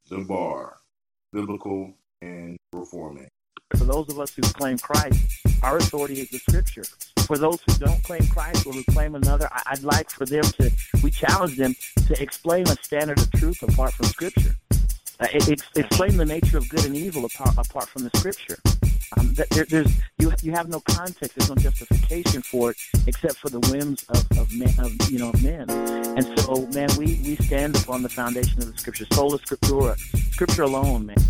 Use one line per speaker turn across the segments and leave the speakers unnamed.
The Bar, Biblical and Reforming.
For those of us who claim Christ, our authority is the Scripture. For those who don't claim Christ or who claim another, I'd like for them to, we challenge them to explain a standard of truth apart from Scripture. Explain the nature of good and evil apart from the Scripture. You have no context. There's no justification for it except for the whims of men. And so, man, we stand upon the foundation of the Scripture. Sola Scriptura, Scripture alone, man.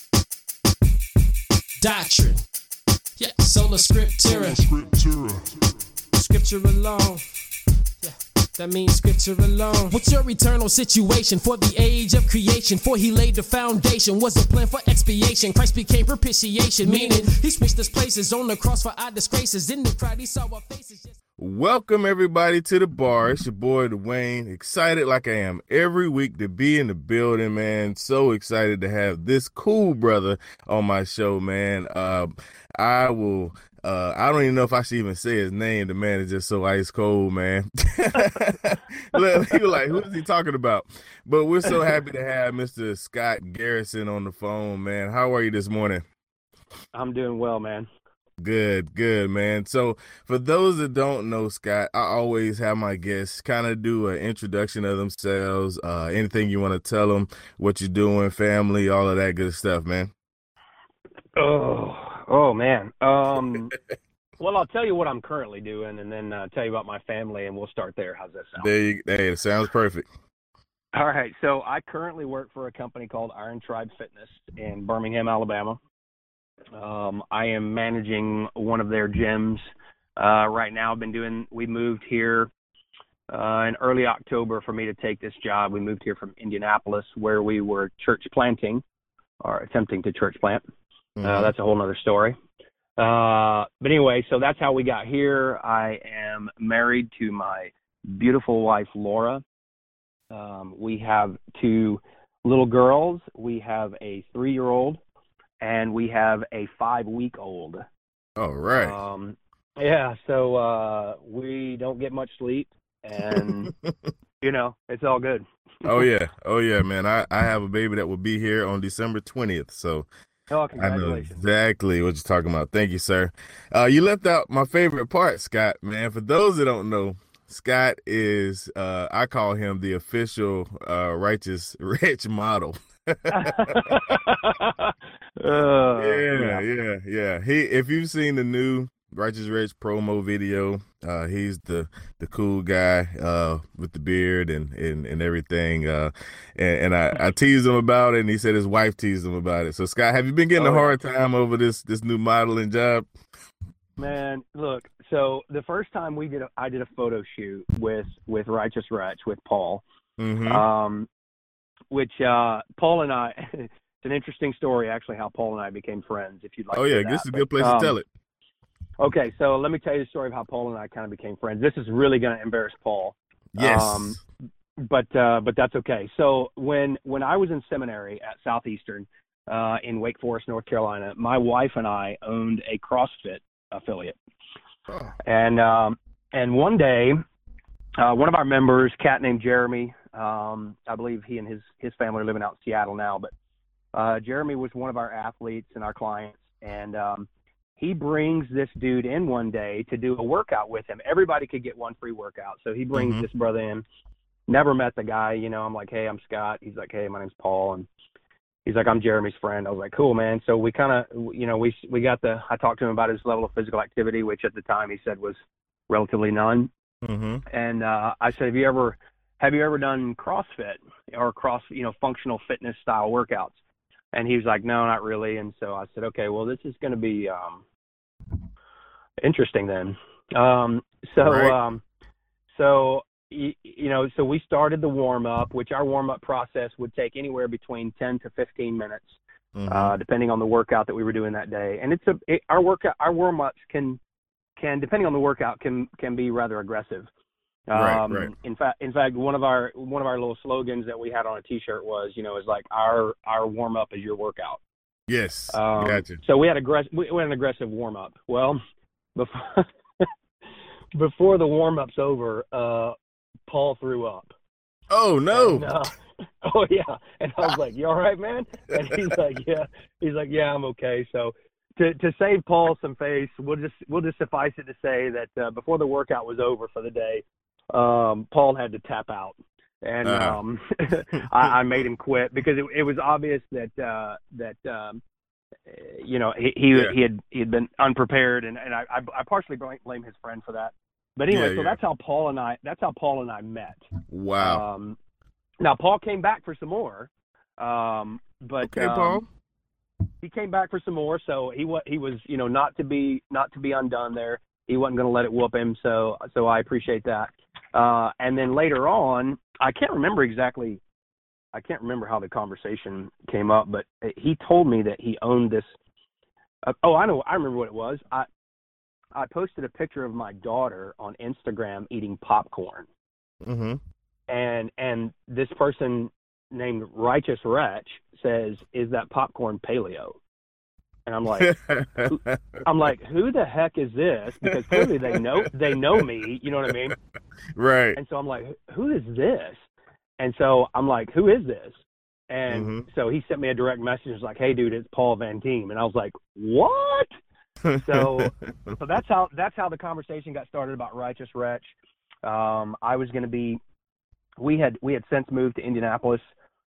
Doctrine. Yeah, sola scriptura. Scripture alone. Yeah, that means scripture alone. What's your eternal situation for the age of creation? For he laid the foundation, was a plan for expiation. Christ became propitiation, meaning he switched his places on the cross for our disgraces. In the crowd, he saw our faces.
Welcome, everybody, to The Bar. It's your boy, Dwayne. Excited like I am every week to be in the building, man. So excited to have this cool brother on my show, man. I don't even know if I should even say his name. The man is just so ice cold, man. You're like, who is he talking about? But we're so happy to have Mr. Scott Garrison on the phone, man. How are you this morning?
I'm doing well, man.
Good, man. So for those that don't know Scott, I always have my guests kind of do an introduction of themselves, anything you want to tell them, what you're doing, family, all of that good stuff, man.
Oh man. Well, I'll tell you what I'm currently doing and then tell you about my family, and we'll start there. How's that sound?
Hey, it sounds perfect.
All right. So I currently work for a company called Iron Tribe Fitness in Birmingham, Alabama. I am managing one of their gyms right now. We moved here in early October for me to take this job. We moved here from Indianapolis, where we were church planting or attempting to church plant. That's a whole nother story. But anyway, so that's how we got here. I am married to my beautiful wife, Laura. We have 2 little girls. We have a 3-year-old. And we have a 5-week-old.
All right.
Yeah, so we don't get much sleep, and, it's all good.
Oh, yeah, man. I have a baby that will be here on December 20th, so
congratulations.
I know exactly what you're talking about. Thank you, sir. You left out my favorite part, Scott, man. For those that don't know, Scott is, I call him the official Righteous Rich model. Yeah. If you've seen the new Righteous Rich promo video, he's the cool guy with the beard and everything. And I teased him about it, and he said his wife teased him about it. So Scott, have you been getting a hard time over this new modeling job?
Man, look. So the first time I did a photo shoot with Righteous Rich with Paul. Mm-hmm. Which Paul and I, it's an interesting story, actually, how Paul and I became friends, if you'd like to hear that.
This is a good place to tell it.
Okay, so let me tell you the story of how Paul and I kind of became friends. This is really going to embarrass Paul.
Yes.
But that's okay. So when I was in seminary at Southeastern in Wake Forest, North Carolina, my wife and I owned a CrossFit affiliate. Oh. And one day, one of our members, a cat named Jeremy, I believe he and his family are living out in Seattle now, but Jeremy was one of our athletes and our clients, and he brings this dude in one day to do a workout with him. Everybody could get one free workout, so he brings this brother in. Never met the guy, I'm like, hey, I'm Scott. He's like, hey, my name's Paul, and he's like, I'm Jeremy's friend. I was like, cool, man. So we kind of, I talked to him about his level of physical activity, which at the time he said was relatively none. Mm-hmm. And I said, have you ever done CrossFit or functional fitness style workouts? And he was like, no, not really. And so I said, okay, well, this is going to be interesting then. So we started the warm up, which our warm up process would take anywhere between 10 to 15 minutes, depending on the workout that we were doing that day. And our warm ups can, depending on the workout, can be rather aggressive.
Right.
In fact, one of our little slogans that we had on a T-shirt was, is like our warm up is your workout.
Yes, gotcha.
So we had an aggressive warm up. Well, before the warm up's over, Paul threw up.
Oh no!
Oh yeah. And I was like, "You all right, man?" And he's like, "Yeah." He's like, "Yeah, I'm okay." So to save Paul some face, we'll just suffice it to say that before the workout was over for the day, Paul had to tap out, and I made him quit because it was obvious that he had been unprepared, and I partially blame his friend for that. But anyway, that's how Paul and I met.
Wow.
Now Paul came back for some more, but
okay, Paul.
He came back for some more, so he was not to be undone there. He wasn't going to let it whoop him, so I appreciate that. And then later on, I can't remember how the conversation came up, but he told me that he owned this. I remember what it was. I posted a picture of my daughter on Instagram eating popcorn.
Mm-hmm.
And this person named Righteous Wretch says, "Is that popcorn paleo?" And I'm like, who the heck is this? Because clearly they know me, you know what I mean?
Right.
And so I'm like, who is this? And so I'm like, who is this? And so he sent me a direct message. It's like, "Hey dude, it's Paul Van Team." And I was like, what? So that's how the conversation got started about Righteous Wretch. We had since moved to Indianapolis,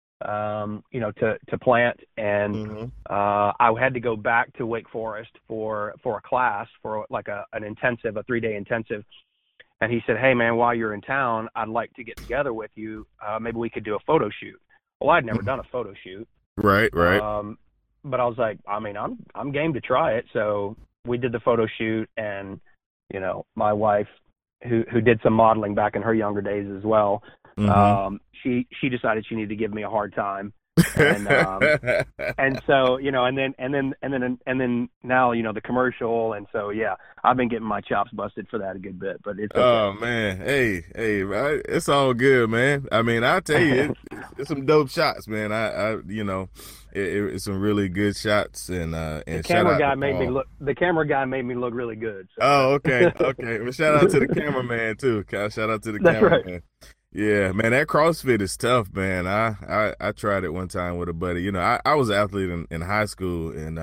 to plant, and I had to go back to Wake Forest for a class, for like an intensive, a 3-day intensive. And he said, "Hey man, while you're in town, I'd like to get together with you. Maybe we could do a photo shoot." Well, I'd never done a photo shoot.
Right.
But I was like, I'm game to try it. So we did the photo shoot, and my wife, who did some modeling back in her younger days as well, she decided she needed to give me a hard time, and and so and then now the commercial, and so I've been getting my chops busted for that a good bit, but it's okay.
Oh man, hey, it's all good, man. I mean, I tell you, it's some dope shots, man. It's some really good shots, and
the camera guy made me look really good. So.
Oh, okay. Well, shout out to the cameraman too. Shout out to the cameraman. Right. Yeah, man, that CrossFit is tough, man. I tried it one time with a buddy. I was an athlete in high school, and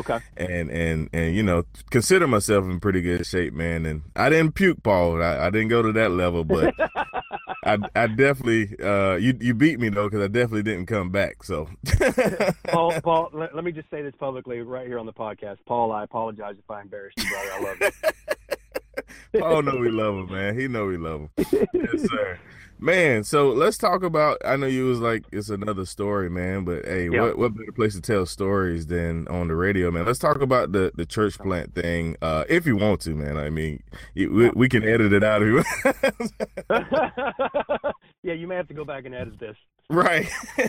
and consider myself in pretty good shape, man. And I didn't puke, Paul. I didn't go to that level, but I definitely you beat me though, because I definitely didn't come back. So
Paul, let me just say this publicly right here on the podcast. Paul, I apologize if I embarrassed you, brother. I love you.
Paul know we love him, man. He know we love him. Yes, sir. Man, so let's talk about, I know you was like, it's another story, man, but hey, what better place to tell stories than on the radio, man? Let's talk about the church plant thing, if you want to, man. I mean, we can edit it out if you
Yeah, you may have to go back and edit this.
Right.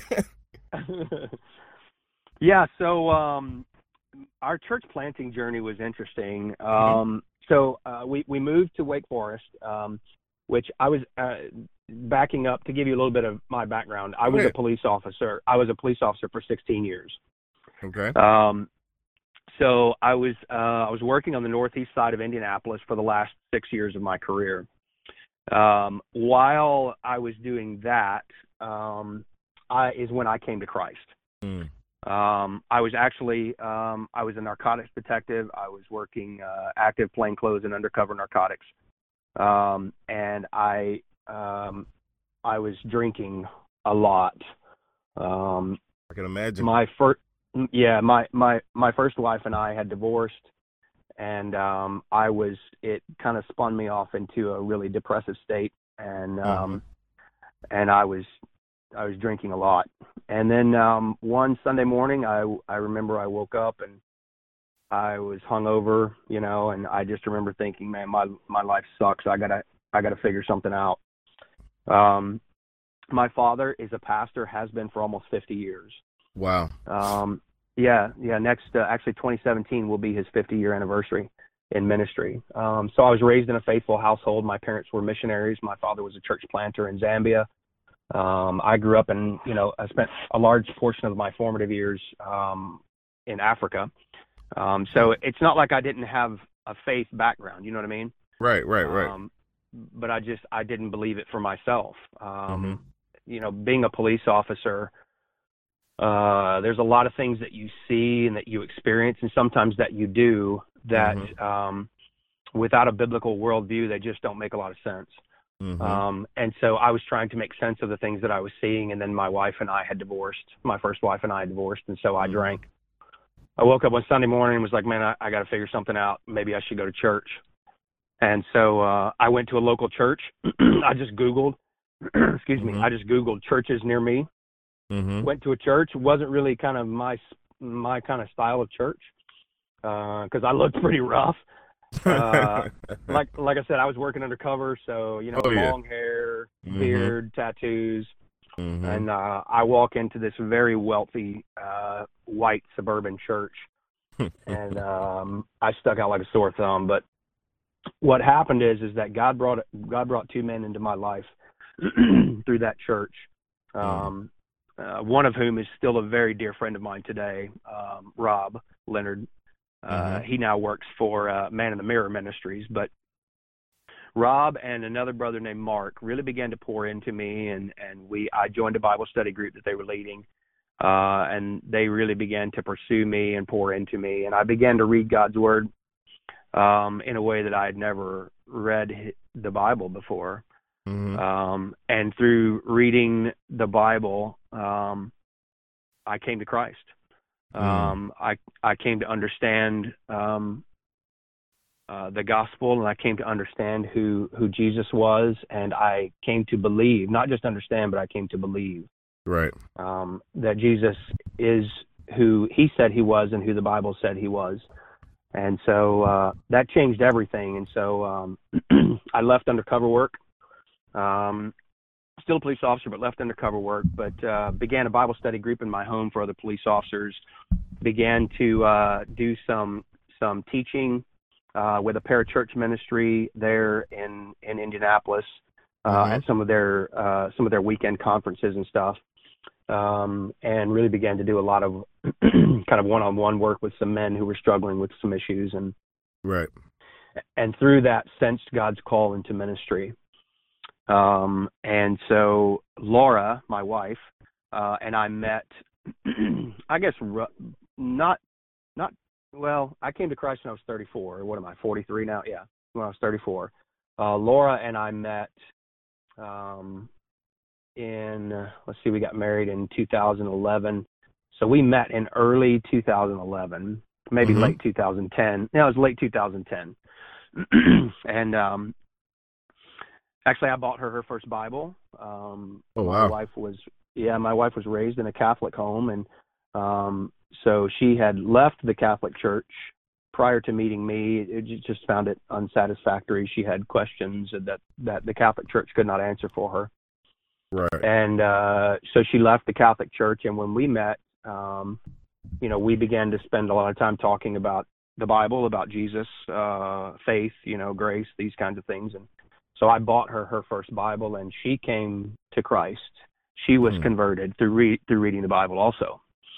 Yeah, so our church planting journey was interesting. So we moved to Wake Forest, which I was backing up to give you a little bit of my background. I was a police officer. I was a police officer for 16 years.
Okay.
So I was working on the northeast side of Indianapolis for the last 6 years of my career. While I was doing that, is when I came to Christ. I was actually I was a narcotics detective. I was working active plainclothes and undercover narcotics, and I was drinking a lot.
I can imagine.
My first wife and I had divorced, and it kind of spun me off into a really depressive state, and I was drinking a lot. And then one Sunday morning, I remember I woke up and I was hungover, and I just remember thinking, man, my life sucks. I gotta figure something out. My father is a pastor, has been for almost 50 years.
Wow.
Next, actually 2017 will be his 50-year anniversary in ministry. So I was raised in a faithful household. My parents were missionaries. My father was a church planter in Zambia. I grew up in, I spent a large portion of my formative years in Africa. So it's not like I didn't have a faith background, you know what I mean?
Right.
But I didn't believe it for myself. being a police officer, there's a lot of things that you see and that you experience, and sometimes that you do that without a biblical worldview, they just don't make a lot of sense. And so I was trying to make sense of the things that I was seeing, and then my wife and I had divorced. My first wife and I had divorced, and so I drank. I woke up one Sunday morning and was like, man, I got to figure something out. Maybe I should go to church. And so I went to a local church. I just Googled, I just Googled churches near me. Went to a church. It wasn't really kind of my kind of style of church because I looked pretty rough. Like I said, I was working undercover, so long hair, beard, tattoos, and I walk into this very wealthy white suburban church, and I stuck out like a sore thumb. But what happened is that God brought two men into my life through that church. One of whom is still a very dear friend of mine today, Rob Leonard. He now works for Man in the Mirror Ministries. But Rob and another brother named Mark really began to pour into me, and I joined a Bible study group that they were leading, and they really began to pursue me and pour into me. And I began to read God's Word in a way that I had never read the Bible before. And through reading the Bible, I came to Christ. I came to understand the gospel, and I came to understand who Jesus was, and I came to believe, not just understand, but I came to believe.
Right.
That Jesus is who he said he was and who the Bible said he was. And so that changed everything. And so I left undercover work. Still a police officer, but left undercover work, but began a Bible study group in my home for other police officers, began to do some teaching with a parachurch ministry there in Indianapolis at some of their weekend conferences and stuff, and really began to do a lot of kind of one-on-one work with some men who were struggling with some issues, and through that sensed God's call into ministry. And so Laura, my wife, and I met, I guess, I came to Christ when I was 34. What am I, 43 now? Yeah, when I was 34. Laura and I met we got married in 2011. So we met in early 2011, maybe late 2010. No, it was late 2010. And, actually, I bought her first Bible.
Wow.
My wife was raised in a Catholic home, and so she had left the Catholic Church prior to meeting me. It just found it unsatisfactory. She had questions that the Catholic Church could not answer for her.
Right.
And so she left the Catholic Church, and when we met, we began to spend a lot of time talking about the Bible, about Jesus, faith, grace, these kinds of things. And so I bought her first Bible, and she came to Christ. She was converted through reading the Bible also.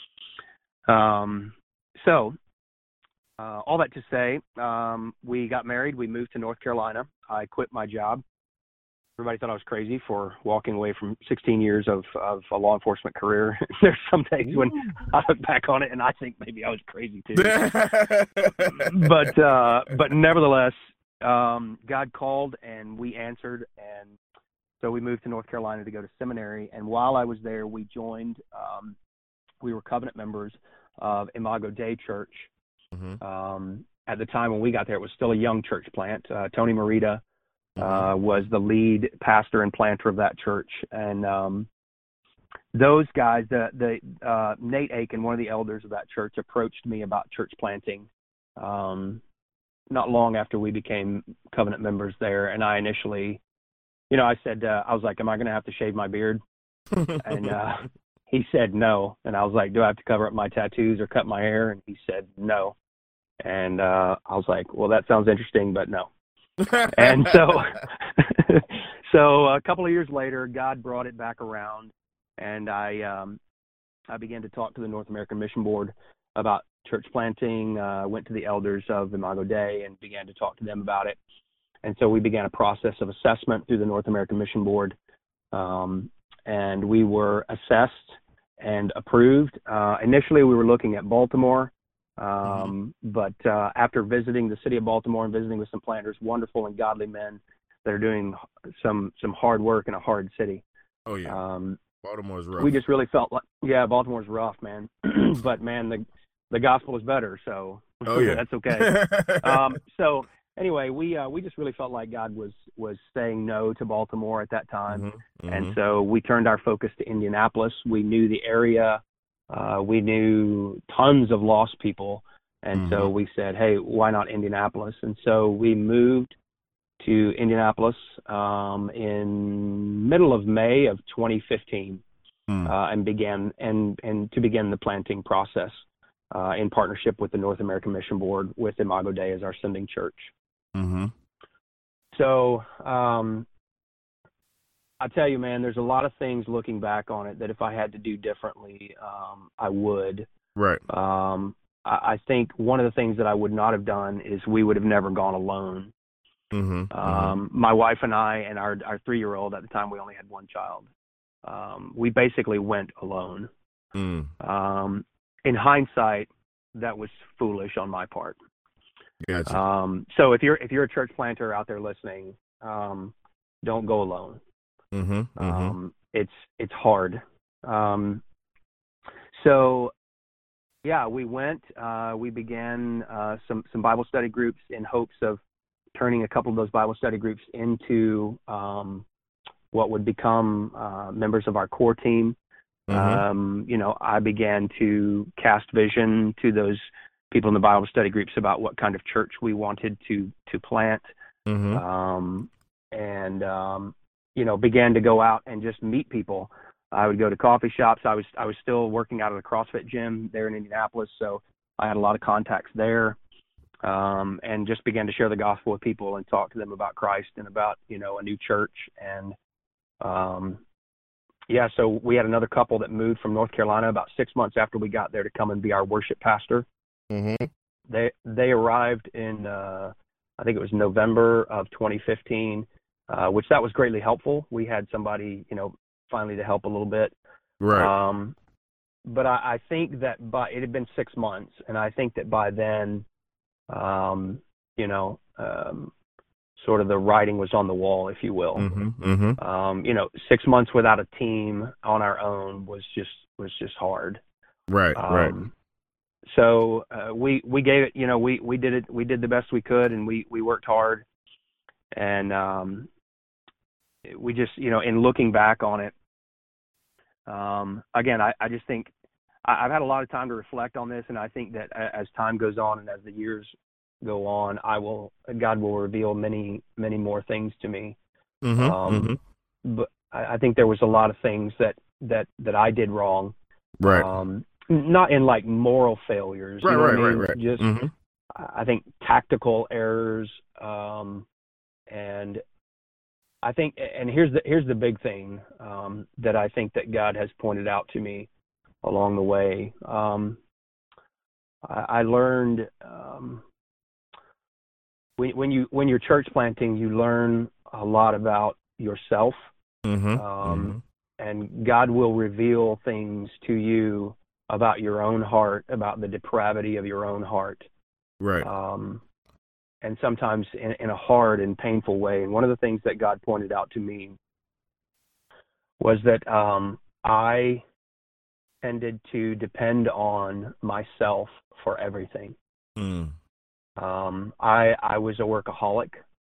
So all that to say, we got married. We moved to North Carolina. I quit my job. Everybody thought I was crazy for walking away from 16 years of a law enforcement career. There's some days when I look back on it and I think maybe I was crazy too. But nevertheless, God called and we answered, and so we moved to North Carolina to go to seminary. And while I was there, we joined. We were covenant members of Imago Dei Church. At the time when we got there, it was still a young church plant. Tony Merida was the lead pastor and planter of that church, and those guys, Nate Aiken, one of the elders of that church, approached me about church planting not long after we became covenant members there. And I initially, I said, I was like, am I going to have to shave my beard? And he said no. And I was like, do I have to cover up my tattoos or cut my hair? And he said no. And I was like, well, that sounds interesting, but no. And so a couple of years later, God brought it back around, and I began to talk to the North American Mission Board about church planting. Went to the elders of Imago Dei and began to talk to them about it. And so we began a process of assessment through the North American Mission Board. and we were assessed and approved. Initially, we were looking at Baltimore, but after visiting the city of Baltimore and visiting with some planters, wonderful and godly men that are doing some hard work in a hard city.
Oh yeah, Baltimore's rough.
We just really felt like, yeah, Baltimore's rough, man. But man, the gospel is better, so that's okay. So anyway, we just really felt like God was saying no to Baltimore at that time, and so we turned our focus to Indianapolis. We knew the area, we knew tons of lost people, and so we said, hey, why not Indianapolis? And so we moved to Indianapolis in middle of May of 2015, and begin the planting process in partnership with the North American Mission Board, with Imago Dei as our sending church. So I tell you, man, there's a lot of things looking back on it that if I had to do differently, I would.
Right.
I think one of the things that I would not have done is we would have never gone alone. My wife and I and our 3-year-old, at the time we only had one child, we basically went alone. In hindsight, that was foolish on my part.
Gotcha.
So if you're a church planter out there listening, don't go alone. It's hard. So yeah, we went. We began some Bible study groups in hopes of turning a couple of those Bible study groups into what would become members of our core team. I began to cast vision to those people in the Bible study groups about what kind of church we wanted to plant, began to go out and just meet people. I would go to coffee shops. I was still working out of the CrossFit gym there in Indianapolis, so I had a lot of contacts there, and just began to share the gospel with people and talk to them about Christ and about a new church. And so we had another couple that moved from North Carolina about 6 months after we got there to come and be our worship pastor. They arrived in I think it was November of 2015, which that was greatly helpful. We had somebody finally to help a little bit.
Right.
But I think that it had been 6 months, and I think that by then, sort of the writing was on the wall, if you will. 6 months without a team on our own was just hard.
Right.
So we gave it, we did it. We did the best we could, and we worked hard. And we just, in looking back on it, again, I just think I've had a lot of time to reflect on this, and I think that as time goes on and as the years go on, God will reveal many, many more things to me. But I think there was a lot of things that I did wrong.
Right.
Not in like moral failures.
Right.
Just, I think tactical errors. And I think, and here's the big thing, that I think that God has pointed out to me along the way. I learned, when you're church planting, you learn a lot about yourself, and God will reveal things to you about your own heart, about the depravity of your own heart,
right?
And sometimes in a hard and painful way. And one of the things that God pointed out to me was that I tended to depend on myself for everything. I was a workaholic.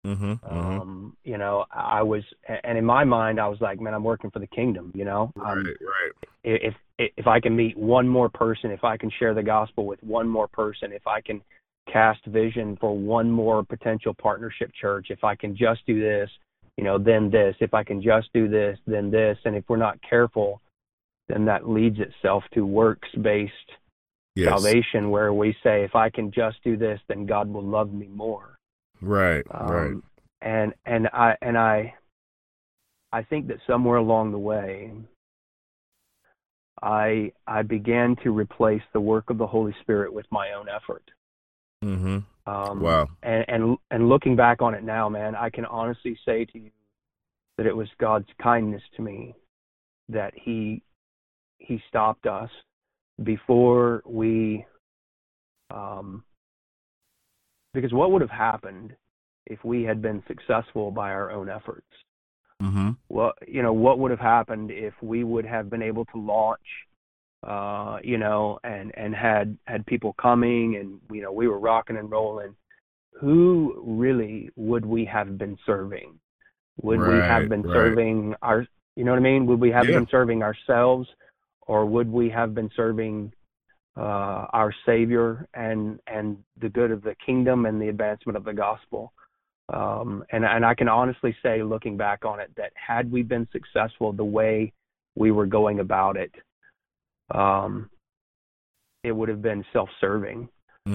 I was, and in my mind, I was like, man, I'm working for the kingdom.
Right.
If I can meet one more person, if I can share the gospel with one more person, if I can cast vision for one more potential partnership church, if I can just do this, then this, if I can just do this, then this. And if we're not careful, then that leads itself to works-based salvation, where we say, if I can just do this, then God will love me more.
Right. Right.
And I think that somewhere along the way, I began to replace the work of the Holy Spirit with my own effort.
Wow.
And looking back on it now, man, I can honestly say to you that it was God's kindness to me that he stopped us before we, because what would have happened if we had been successful by our own efforts?
Mm-hmm.
Well, what would have happened if we would have been able to launch, and had people coming, and we were rocking and rolling? Who really would we have been serving? Would we have been serving our, you know what I mean? Would we have been serving ourselves, or would we have been serving our Savior and the good of the kingdom and the advancement of the gospel? And I can honestly say, looking back on it, that had we been successful the way we were going about it, it would have been self-serving.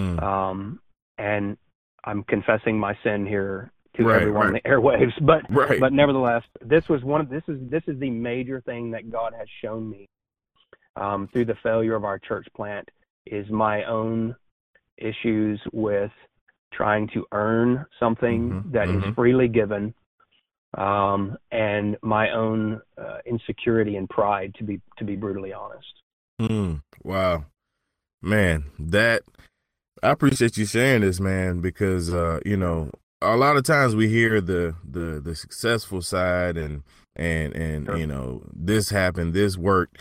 And I'm confessing my sin here to everyone on the airwaves, but nevertheless, this is the major thing that God has shown me through the failure of our church plant, is my own issues with trying to earn something that is freely given, and my own insecurity and pride, to be brutally honest.
Wow, man, I appreciate you sharing this, man, because a lot of times we hear the successful side and this happened, this worked.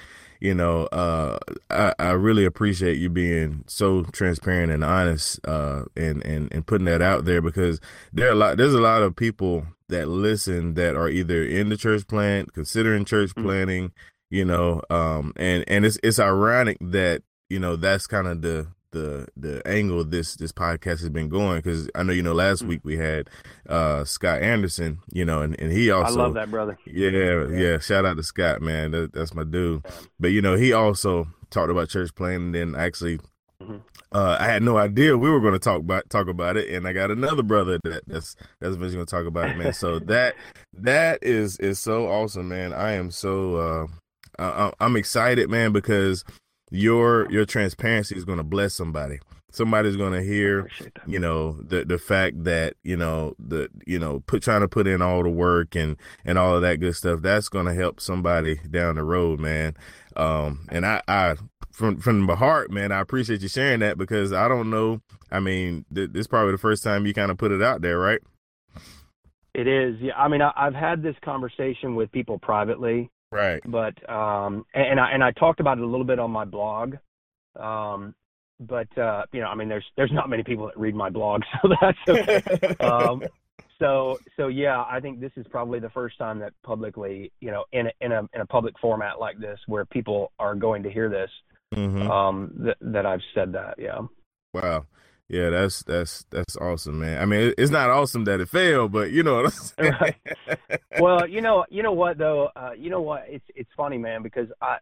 I really appreciate you being so transparent and honest, and putting that out there, because there's a lot of people that listen that are either in the church plant, considering church planting, and it's ironic that, that's kind of the angle this podcast has been going, because I know, last week we had Scott Anderson, and he also, I love
that brother.
Yeah. Shout out to Scott, man. That's my dude. But he also talked about church planting, and actually I had no idea we were going to talk about it, and I got another brother that's eventually going to talk about it, man. So that is so awesome, man. I am so I'm excited, man, because your transparency is going to bless somebody. Somebody's going to hear, the fact that, trying to put in all the work and all of that good stuff. That's going to help somebody down the road, man. And I from my heart, man, I appreciate you sharing that, because I don't know. I mean, this is probably the first time you kind of put it out there, right?
It is. Yeah. I mean, I've had this conversation with people privately.
Right.
But and I talked about it a little bit on my blog. But I mean, there's not many people that read my blog, so that's okay. So yeah, I think this is probably the first time that publicly, in a public format like this, where people are going to hear this, that I've said that. Yeah.
Wow. Yeah, that's awesome, man. I mean, it's not awesome that it failed, but you know what I'm saying.
Well, you know what though, it's funny, man, because I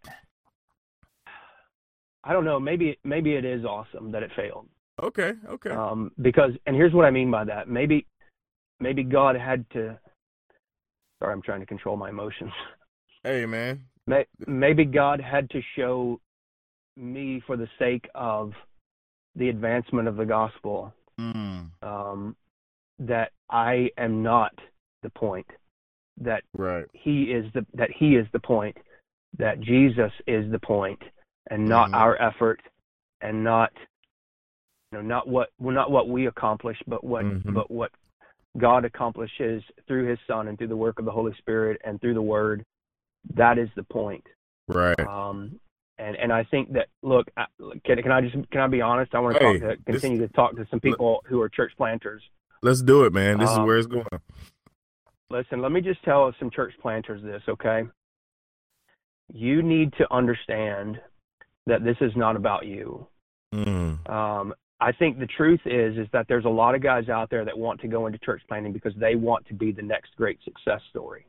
don't know, maybe it is awesome that it failed.
Okay.
Because, and here's what I mean by that. Maybe God had to. Sorry, I'm trying to control my emotions.
Hey, man.
Maybe God had to show me, for the sake of the advancement of the gospel, that I am not the point, that he is the point, that Jesus is the point, and not our effort, and not what we accomplish, but what God accomplishes through his Son and through the work of the Holy Spirit and through the Word. That is the point.
Right.
And I think that, look, can I be honest? I want to continue to talk to some people who are church planters.
Let's do it, man. This is where it's going.
Listen, let me just tell some church planters this, okay? You need to understand that this is not about you. I think the truth is that there's a lot of guys out there that want to go into church planting because they want to be the next great success story.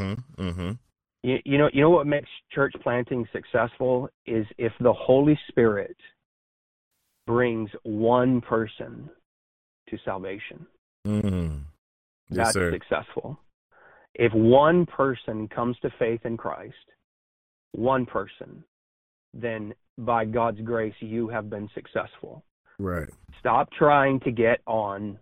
You know what makes church planting successful is if the Holy Spirit brings one person to salvation.
Yes,
that's successful. If one person comes to faith in Christ, one person, then by God's grace, you have been successful.
Right.
Stop trying to get on,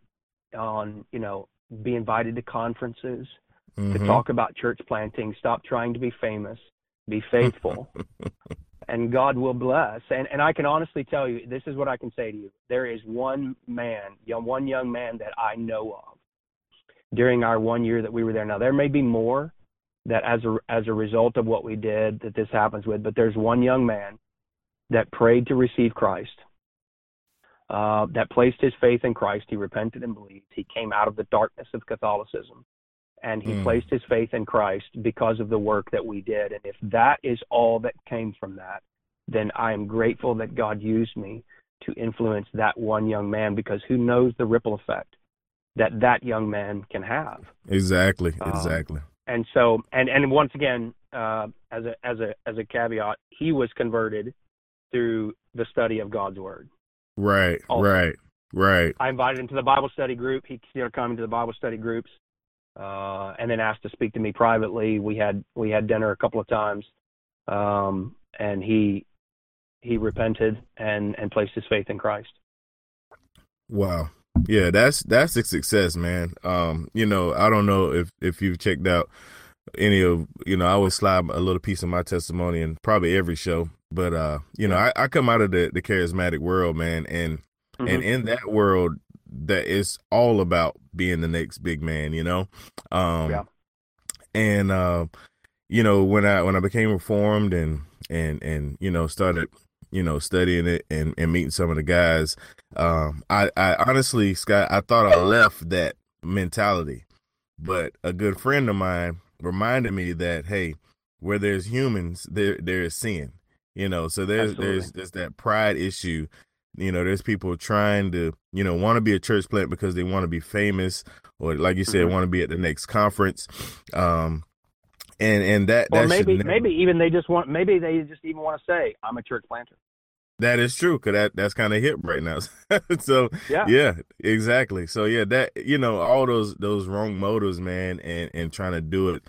be invited to conferences, to talk about church planting. Stop trying to be famous. Be faithful, and God will bless. And I can honestly tell you, this is what I can say to you. There is one young man that I know of during our 1 year that we were there. Now, there may be more that as a result of what we did that this happens with, but there's one young man that prayed to receive Christ, that placed his faith in Christ. He repented and believed. He came out of the darkness of Catholicism, and he placed his faith in Christ because of the work that we did. And if that is all that came from that, then I am grateful that God used me to influence that one young man, because who knows the ripple effect that young man can have.
Exactly.
And so, and once again, as a caveat, he was converted through the study of God's word.
Right. I
invited him to the Bible study group. He started coming to the Bible study groups, and then asked to speak to me privately. We had dinner a couple of times, and he repented and placed his faith in Christ.
Wow. Yeah, that's a success, man. I don't know if you've checked out any of, I always slide a little piece of my testimony in probably every show, but I come out of the charismatic world, man, and in that world, that is all about being the next big man, and when I became reformed and started studying it and meeting some of the guys, I honestly, Scott, I thought I left that mentality, but a good friend of mine reminded me that, hey, where there's humans, there is sin, so there's that pride issue. There's people trying to, want to be a church plant because they want to be famous, or like you said, want to be at the next conference. And that,
or maybe even they just even want to say, I'm a church planter.
That is true, because that's kind of hip right now. So yeah, exactly. So yeah, that all those wrong motives, man, and trying to do it.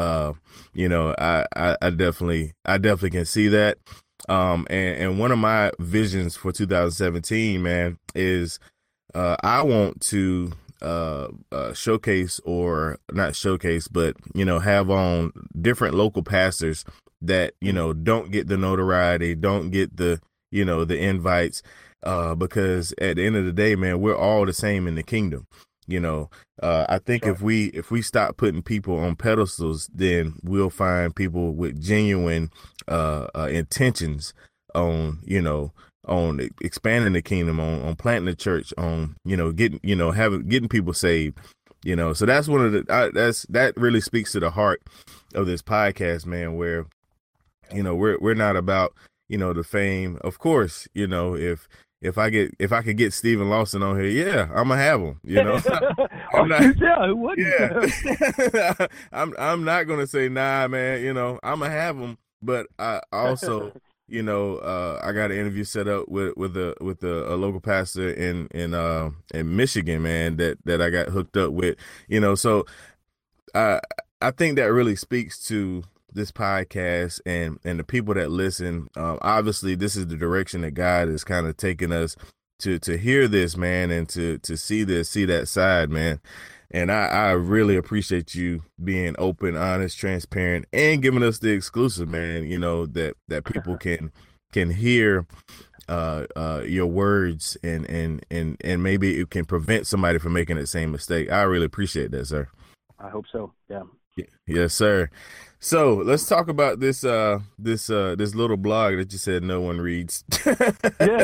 I definitely can see that. And one of my visions for 2017, man, is I want to showcase, or not showcase, but have on different local pastors that don't get the notoriety, don't get the the invites, because at the end of the day, man, we're all the same in the kingdom. I think if we stop putting people on pedestals, then we'll find people with genuine intentions on on expanding the kingdom, on planting the church, on getting people saved. So that's one of the that really speaks to the heart of this podcast, man, where we're not about the fame. Of course, if I could get Stephen Lawson on here, yeah, I'm gonna have him.
Who wouldn't?
Yeah. I'm not gonna say nah, man. I'm gonna have him, but I also, I got an interview set up with a local pastor in Michigan, man, that I got hooked up with. So I think that really speaks to this podcast and the people that listen. Obviously, this is the direction that God is kind of taking us to hear this, man, and to see that side, man. And I really appreciate you being open, honest, transparent, and giving us the exclusive, man. That people can hear your words, and maybe it can prevent somebody from making the same mistake. I really appreciate that, sir.
I hope so. Yeah.
Yes, sir. So let's talk about this little blog that you said no one reads.
Yeah.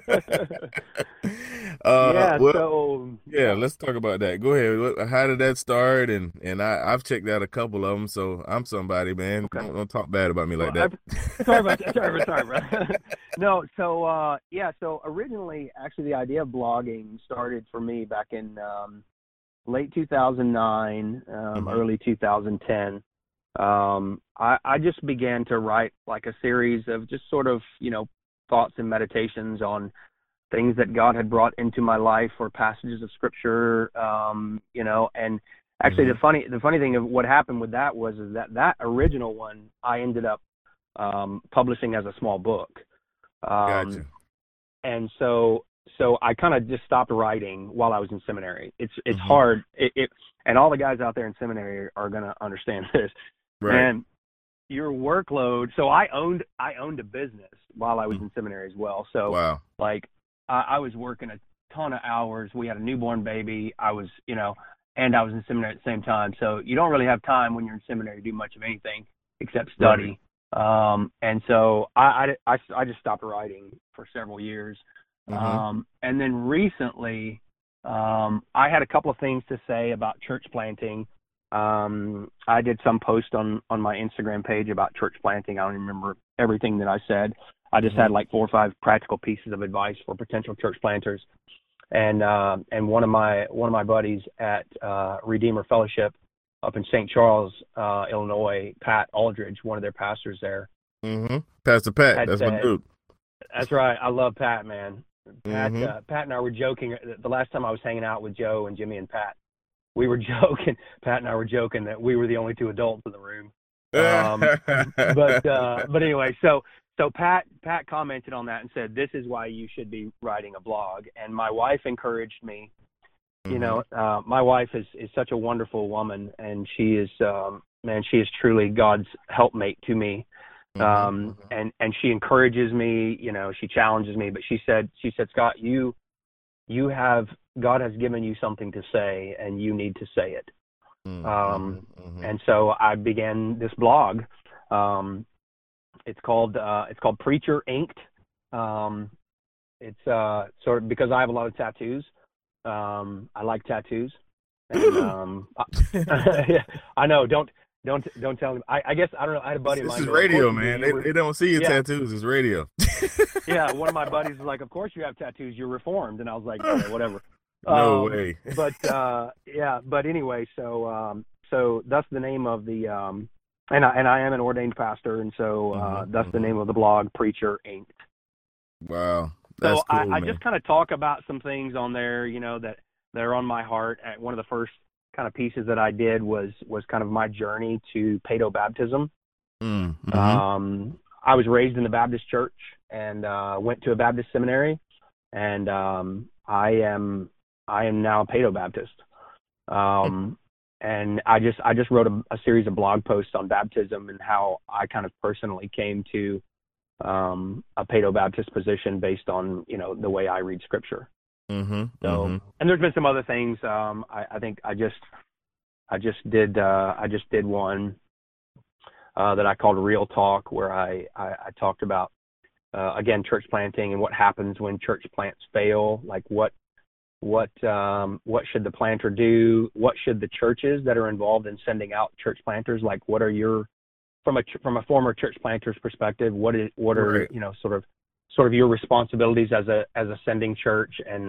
Let's talk about that. Go ahead. How did that start? And I've checked out a couple of them, so I'm somebody, man. Okay. Don't talk bad about me like that.
Sorry, bro. No, so originally, actually, the idea of blogging started for me back in late 2009, early 2010. I just began to write like a series of just sort of, thoughts and meditations on things that God had brought into my life, or passages of scripture, and actually the funny thing of what happened with that was that original one, I ended up, publishing as a small book.
Gotcha.
And so I kind of just stopped writing while I was in seminary. It's hard. And all the guys out there in seminary are going to understand this.
Right.
And, your workload. So I owned a business while I was in seminary as well. So
wow.
like I was working a ton of hours. We had a newborn baby. I was, and I was in seminary at the same time. So you don't really have time when you're in seminary to do much of anything except study. Right. And so I just stopped writing for several years. And then recently, I had a couple of things to say about church planting. I did some post on my Instagram page about church planting. I don't even remember everything that I said. I just had like 4 or 5 practical pieces of advice for potential church planters. And one of my buddies at Redeemer Fellowship up in St. Charles, Illinois, Pat Aldridge, one of their pastors there.
Pastor Pat, that's my dude.
That's right. I love Pat, man. Pat and I were joking the last time I was hanging out with Joe and Jimmy and Pat. We were joking. Pat and I were joking that we were the only 2 adults in the room. But anyway, so Pat commented on that and said, "This is why you should be writing a blog." And my wife encouraged me. My wife is such a wonderful woman, and she is she is truly God's helpmate to me. And she encourages me, she challenges me, but she said, "Scott, God has given you something to say, and you need to say it." And so I began this blog. It's called Preacher Inked. It's sort of because I have a lot of tattoos. I like tattoos. And, yeah, I know. Don't tell him. I guess I don't know. I had a buddy of mine.
This is radio, man. They don't see your tattoos. It's radio.
Yeah, one of my buddies was like, "Of course you have tattoos. You're reformed." And I was like, "Okay, whatever."
No way.
But but anyway, so that's the name of the and I am an ordained pastor, and so that's the name of the blog, Preacher Inked.
Wow. That's
so
cool,
I just kind of talk about some things on there, that are on my heart. One of the first kind of pieces that I did was kind of my journey to paedo baptism. I was raised in the Baptist church and went to a Baptist seminary, and I am now a paedo Baptist. And I just wrote a series of blog posts on baptism and how I kind of personally came to a paedo Baptist position based on the way I read Scripture. And there's been some other things. I think I just did one that I called Real Talk, where I talked about again church planting and what happens when church plants fail. Like what should the planter do? What should the churches that are involved in sending out church planters, like what are your, from a former church planter's perspective, what are
right.
sort of your responsibilities as a sending church? And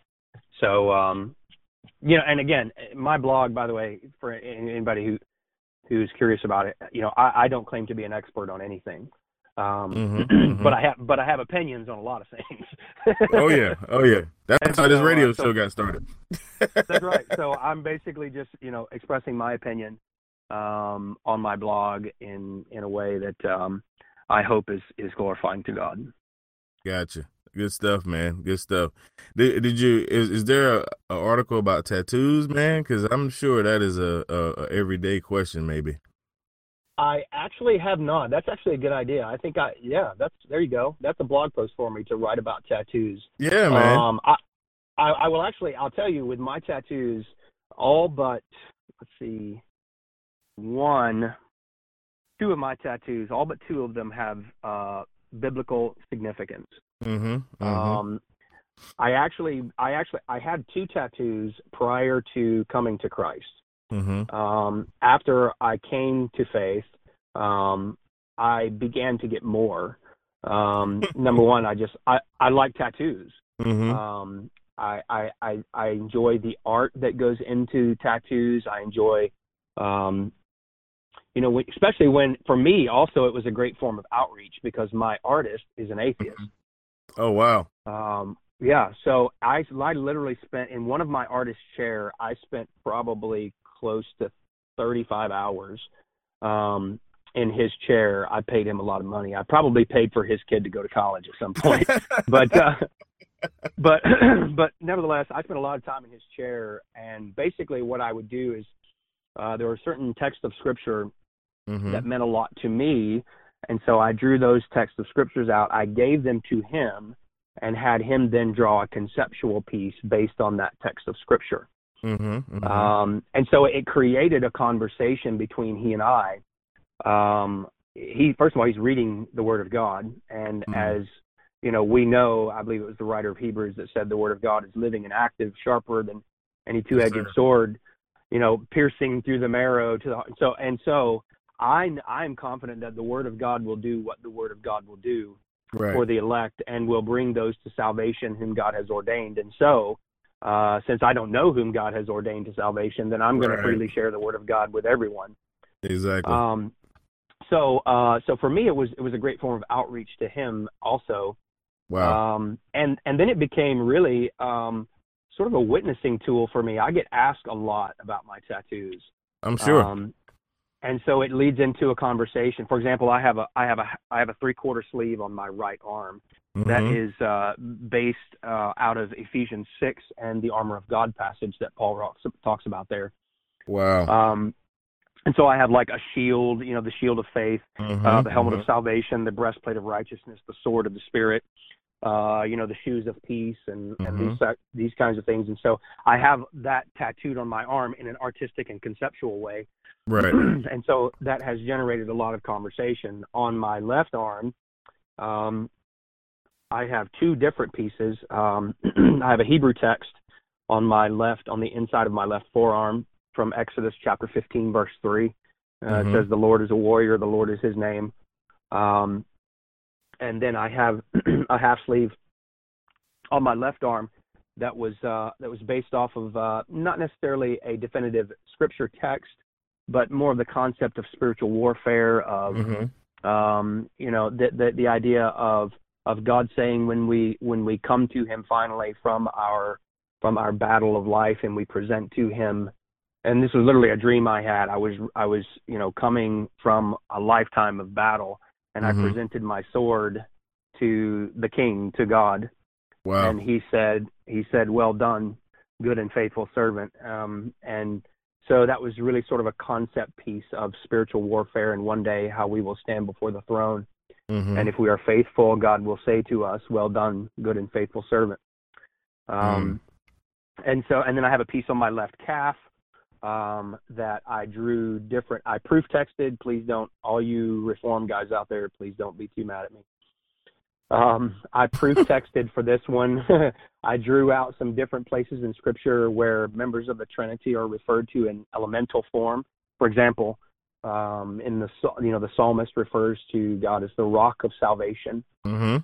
and again, my blog, by the way, for anybody who's curious about it, I don't claim to be an expert on anything. But I have opinions on a lot of things.
Oh yeah. That's how this radio show got started.
That's right. So I'm basically just expressing my opinion on my blog in a way that I hope is glorifying to God.
Gotcha. Good stuff, man. Good stuff. Did you? Is there an article about tattoos, man? Because I'm sure that is a everyday question, maybe.
I actually have not. That's actually a good idea. I think there you go. That's a blog post for me to write about tattoos.
Yeah, man.
I will actually, I'll tell you, with my tattoos, all but, let's see, 2 of my tattoos, all but 2 of them have biblical significance. I had 2 tattoos prior to coming to Christ. After I came to faith, I began to get more. Number one, I like tattoos. I enjoy the art that goes into tattoos. I enjoy, especially when, for me also, it was a great form of outreach because my artist is an atheist.
Oh, wow.
Yeah. So I literally spent, in one of my artist's chair, I spent probably close to 35 hours in his chair. I paid him a lot of money. I probably paid for his kid to go to college at some point. but nevertheless, I spent a lot of time in his chair. And basically what I would do is there were certain texts of Scripture that meant a lot to me. And so I drew those texts of scriptures out. I gave them to him and had him then draw a conceptual piece based on that text of scripture. And so it created a conversation between he and I. First of all, he's reading the Word of God. And as you know, we know, I believe it was the writer of Hebrews that said the Word of God is living and active, sharper than any two-edged sword, you know, piercing through the marrow to the so I'm confident that the Word of God will do what the Word of God will do for the elect, and will bring those to salvation whom God has ordained. And so, since I don't know whom God has ordained to salvation, then I'm going to freely share the Word of God with everyone.
Exactly.
So for me, it was a great form of outreach to him also.
Wow.
And then it became really sort of a witnessing tool for me. I get asked a lot about my tattoos.
I'm sure.
And so it leads into a conversation. For example, I have a 3/4 sleeve on my right arm that is based out of Ephesians 6 and the armor of God passage that Paul talks about there.
Wow.
And so I have like a shield, you know, the shield of faith, the helmet of salvation, the breastplate of righteousness, the sword of the Spirit, you know, the shoes of peace, and these kinds of things. And so I have that tattooed on my arm in an artistic and conceptual way.
Right.
And so that has generated a lot of conversation. On my left arm, I have two different pieces. I have a Hebrew text on my left, on the inside of my left forearm, from Exodus chapter 15, verse 3. It says, "The Lord is a warrior, the Lord is his name." And then I have a half sleeve on my left arm that was based off of not necessarily a definitive scripture text, but more of the concept of spiritual warfare, of you know, the idea of God saying when we come to him finally from our battle of life and we present to him. And this was literally a dream I had. I was, you know, coming from a lifetime of battle, and I presented my sword to the King, to God.
Wow.
And he said, "Well done, good and faithful servant." And so that was really sort of a concept piece of spiritual warfare, and one day how we will stand before the throne. And if we are faithful, God will say to us, "Well done, good and faithful servant." And then I have a piece on my left calf that I drew different. I proof texted. Please don't, all you Reform guys out there, please don't be too mad at me. I proof texted for this one. I drew out some different places in Scripture where members of the Trinity are referred to in elemental form. For example, in the psalmist refers to God as the rock of salvation. You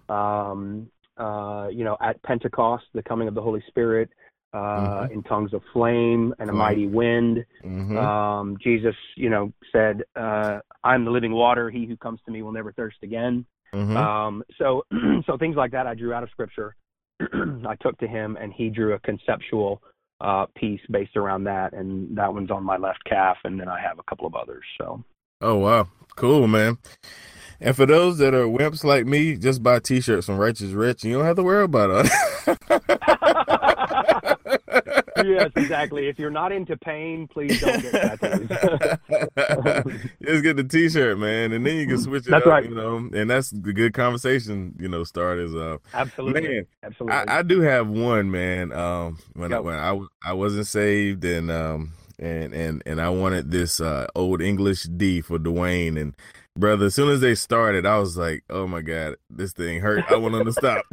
know, at Pentecost, the coming of the Holy Spirit, in tongues of flame and a mighty wind. Jesus, you know, said, "I'm the living water. He who comes to me will never thirst again." So things like that I drew out of Scripture. I took to him, and he drew a conceptual piece based around that, and that one's on my left calf, and then I have a couple of others. So.
Oh wow, cool, man. And for those that are wimps like me, just buy T-shirts from Righteous Rich, and you don't have to worry about it.
Yes, exactly. If you're not into pain, please don't get tattoos.
Just get the T-shirt, man, and then you can switch it
that's
up,
right.
you know, and that's the good conversation, you know, starters.
Absolutely.
Man,
absolutely.
I do have one, man. When I wasn't saved, and I wanted this Old English D for Dwayne, and brother, as soon as they started, I was like, "Oh my God, this thing hurt. I want them to stop."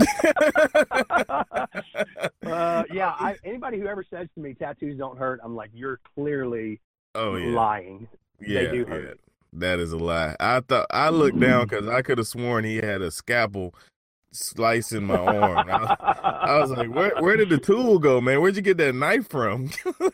Yeah. Anybody who ever says to me tattoos don't hurt, I'm like, you're clearly lying.
Yeah,
they do hurt.
That is a lie. I looked down because I could have sworn he had a scalpel slicing my arm. I was like, where did the tool go, man? Where'd you get that knife from?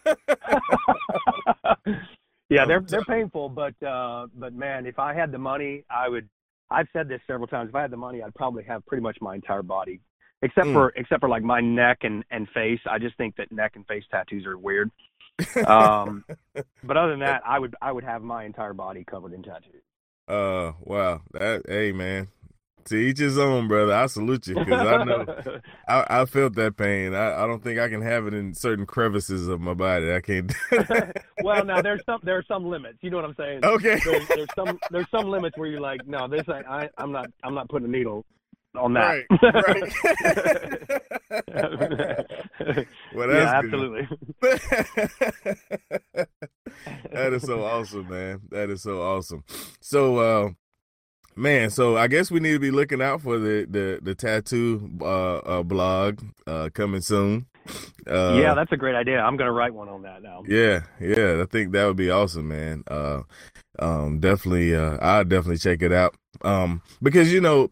Yeah, they're painful, but man, if I had the money, I've said this several times. If I had the money, I'd probably have pretty much my entire body, except for like my neck and face. I just think that neck and face tattoos are weird. But other than that, I would have my entire body covered in tattoos.
Wow. Hey man, To each his own, brother. I salute you because I know I felt that pain. I don't think I can have it in certain crevices of my body. I can't.
Well, now there are some limits. You know what I'm saying?
Okay.
There's some limits where you're like, no, this I'm not putting a needle on that.
Right. Well, that's
absolutely.
That is so awesome, man. That is so awesome. So, man, so I guess we need to be looking out for the tattoo blog coming soon.
Yeah, that's a great idea. I'm going to write one on that now.
Yeah, I think that would be awesome, man. Definitely, I'll definitely check it out. Because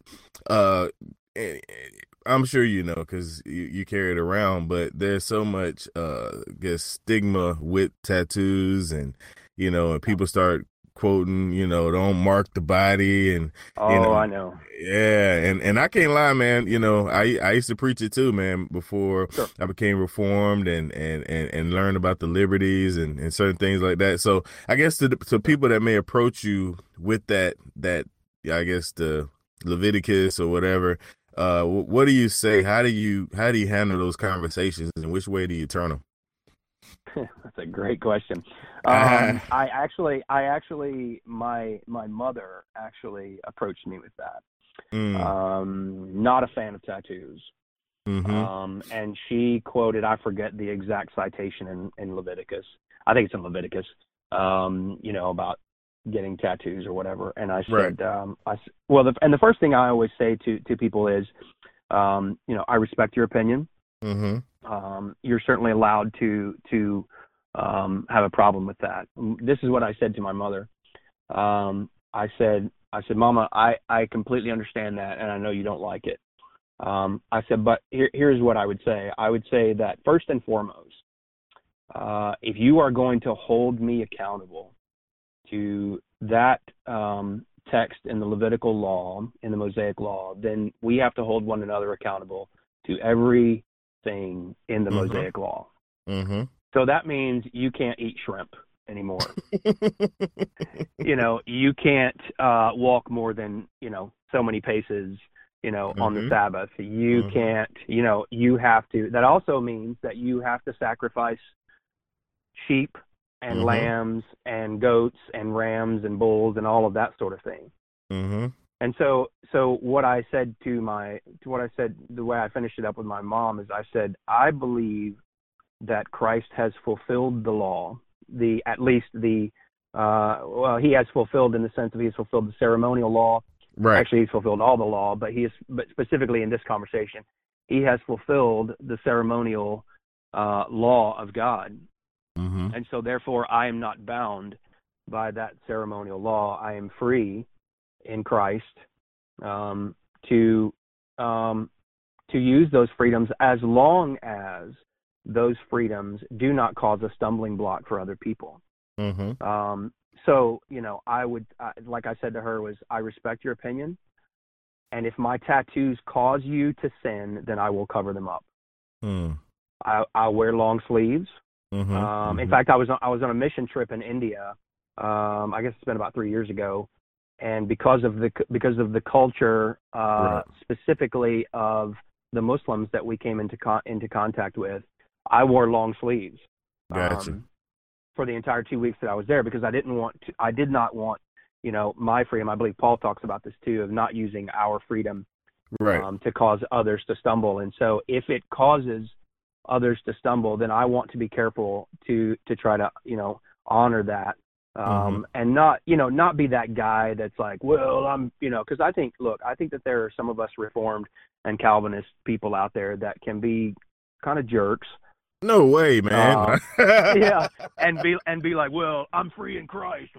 I'm sure you know because you carry it around, but there's so much, stigma with tattoos, and and people start quoting, don't mark the body, and
I know.
Yeah, and I can't lie, man. I used to preach it too, man, before
Sure.
I became reformed and learned about the liberties and certain things like that. So I guess to people that may approach you with that I guess the Leviticus or whatever, what do you say? How do you handle those conversations, and which way do you turn them?
That's a great question. My mother actually approached me with that. Not a fan of tattoos.
Mm-hmm.
And she quoted, I forget the exact citation in Leviticus. I think it's in Leviticus, about getting tattoos or whatever. And I said,
right.
The first thing I always say to people is, I respect your opinion.
Mm-hmm.
You're certainly allowed to have a problem with that. This is what I said to my mother. I said, Mama, I completely understand that, and I know you don't like it. I said, but here's what I would say. I would say that first and foremost, if you are going to hold me accountable to that text in the Levitical law, in the Mosaic law, then we have to hold one another accountable to everything in the
mm-hmm.
Mosaic law.
Mm-hmm.
So that means you can't eat shrimp anymore. You can't walk more than, so many paces,
mm-hmm.
on the Sabbath. You
mm-hmm.
can't, you have to. That also means that you have to sacrifice sheep and
mm-hmm.
lambs and goats and rams and bulls and all of that sort of thing.
Mm-hmm.
And so what I said the way I finished it up with my mom is I said, I believe that Christ has fulfilled the law, he has fulfilled in the sense of he has fulfilled the ceremonial law.
Right.
Actually, he's fulfilled all the law, but specifically in this conversation, he has fulfilled the ceremonial law of God.
Mm-hmm.
And so therefore I am not bound by that ceremonial law. I am free in Christ to use those freedoms as long as those freedoms do not cause a stumbling block for other people.
Mm-hmm.
So, I would, like I said to her, I respect your opinion. And if my tattoos cause you to sin, then I will cover them up.
Mm.
I'll wear long sleeves.
Mm-hmm. Mm-hmm.
In fact, I was on a mission trip in India. I guess it's been about 3 years ago. And because of the culture,
right.
specifically of the Muslims that we came into contact with, I wore long sleeves.
Gotcha.
For the entire 2 weeks that I was there, because I did not want, my freedom. I believe Paul talks about this too, of not using our freedom,
right.
To cause others to stumble. And so if it causes others to stumble, then I want to be careful to try to, honor that.
Mm-hmm.
And not be that guy that's like, well, I'm, because I think that there are some of us Reformed and Calvinist people out there that can be kind of jerks.
No way, man.
Yeah, and be like, well, I'm free in Christ,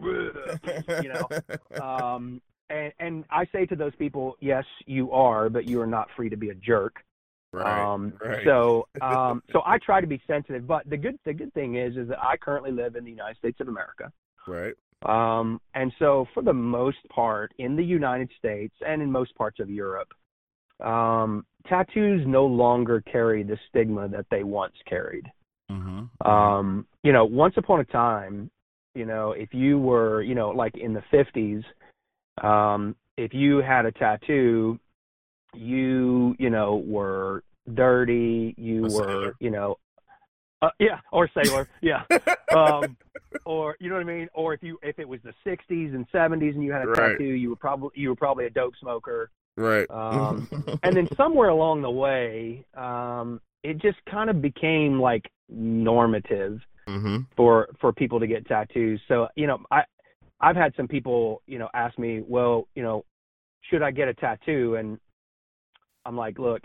and I say to those people, yes, you are, but you are not free to be a jerk.
Right. Right.
So I try to be sensitive, but the good thing is that I currently live in the United States of America.
Right.
And so for the most part in the United States and in most parts of Europe, tattoos no longer carry the stigma that they once carried.
Mm-hmm.
Once upon a time, if you were, like in the 50s, if you had a tattoo, you know, were dirty, you were, you know, or sailor, yeah. Or you know what I mean? Or if it was the 60s and 70s and you had a tattoo, you were probably a dope smoker.
Right.
And then somewhere along the way, it just kind of became like normative for people to get tattoos. So, you know, I've had some people, you know, ask me, well, you know, should I get a tattoo? And I'm like, look,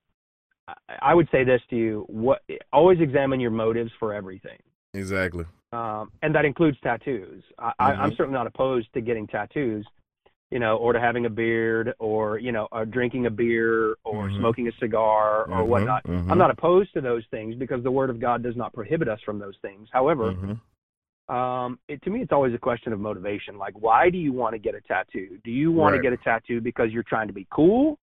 I would say this to you: always examine your motives for everything.
Exactly.
And that includes tattoos. I'm certainly not opposed to getting tattoos, you know, or to having a beard, or, you know, or drinking a beer, or smoking a cigar, or whatnot. I'm not opposed to those things because the Word of God does not prohibit us from those things. However, to me, it's always a question of motivation. Like, why do you want to get a tattoo? Do you want to get a tattoo because you're trying to be cool?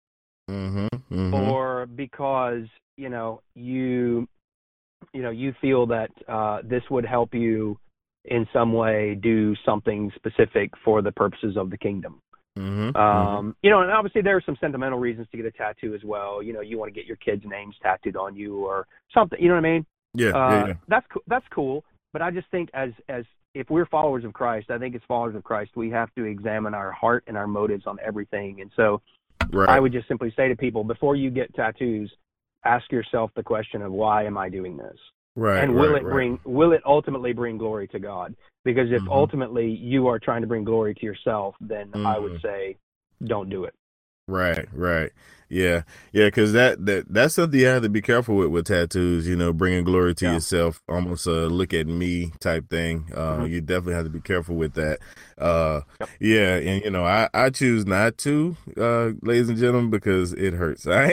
Or because, you know, you feel that this would help you in some way do something specific for the purposes of the kingdom. You know, and obviously there are some sentimental reasons to get a tattoo as well. You know, you want to get your kids' names tattooed on you or something. You know what I mean? Yeah. That's cool. But I just think as if we're followers of Christ, I think as followers of Christ, we have to examine our heart and our motives on everything. And so I would just simply say to people, before you get tattoos, ask yourself the question of, why am I doing this? And will it ultimately bring glory to God? Because if ultimately you are trying to bring glory to yourself, then I would say don't do it.
Right. Yeah, because that's something you have to be careful with tattoos, you know, bringing glory to yourself, almost a look at me type thing. You definitely have to be careful with that. Yeah, and, you know, I choose not to, ladies and gentlemen, because it hurts.
Hey,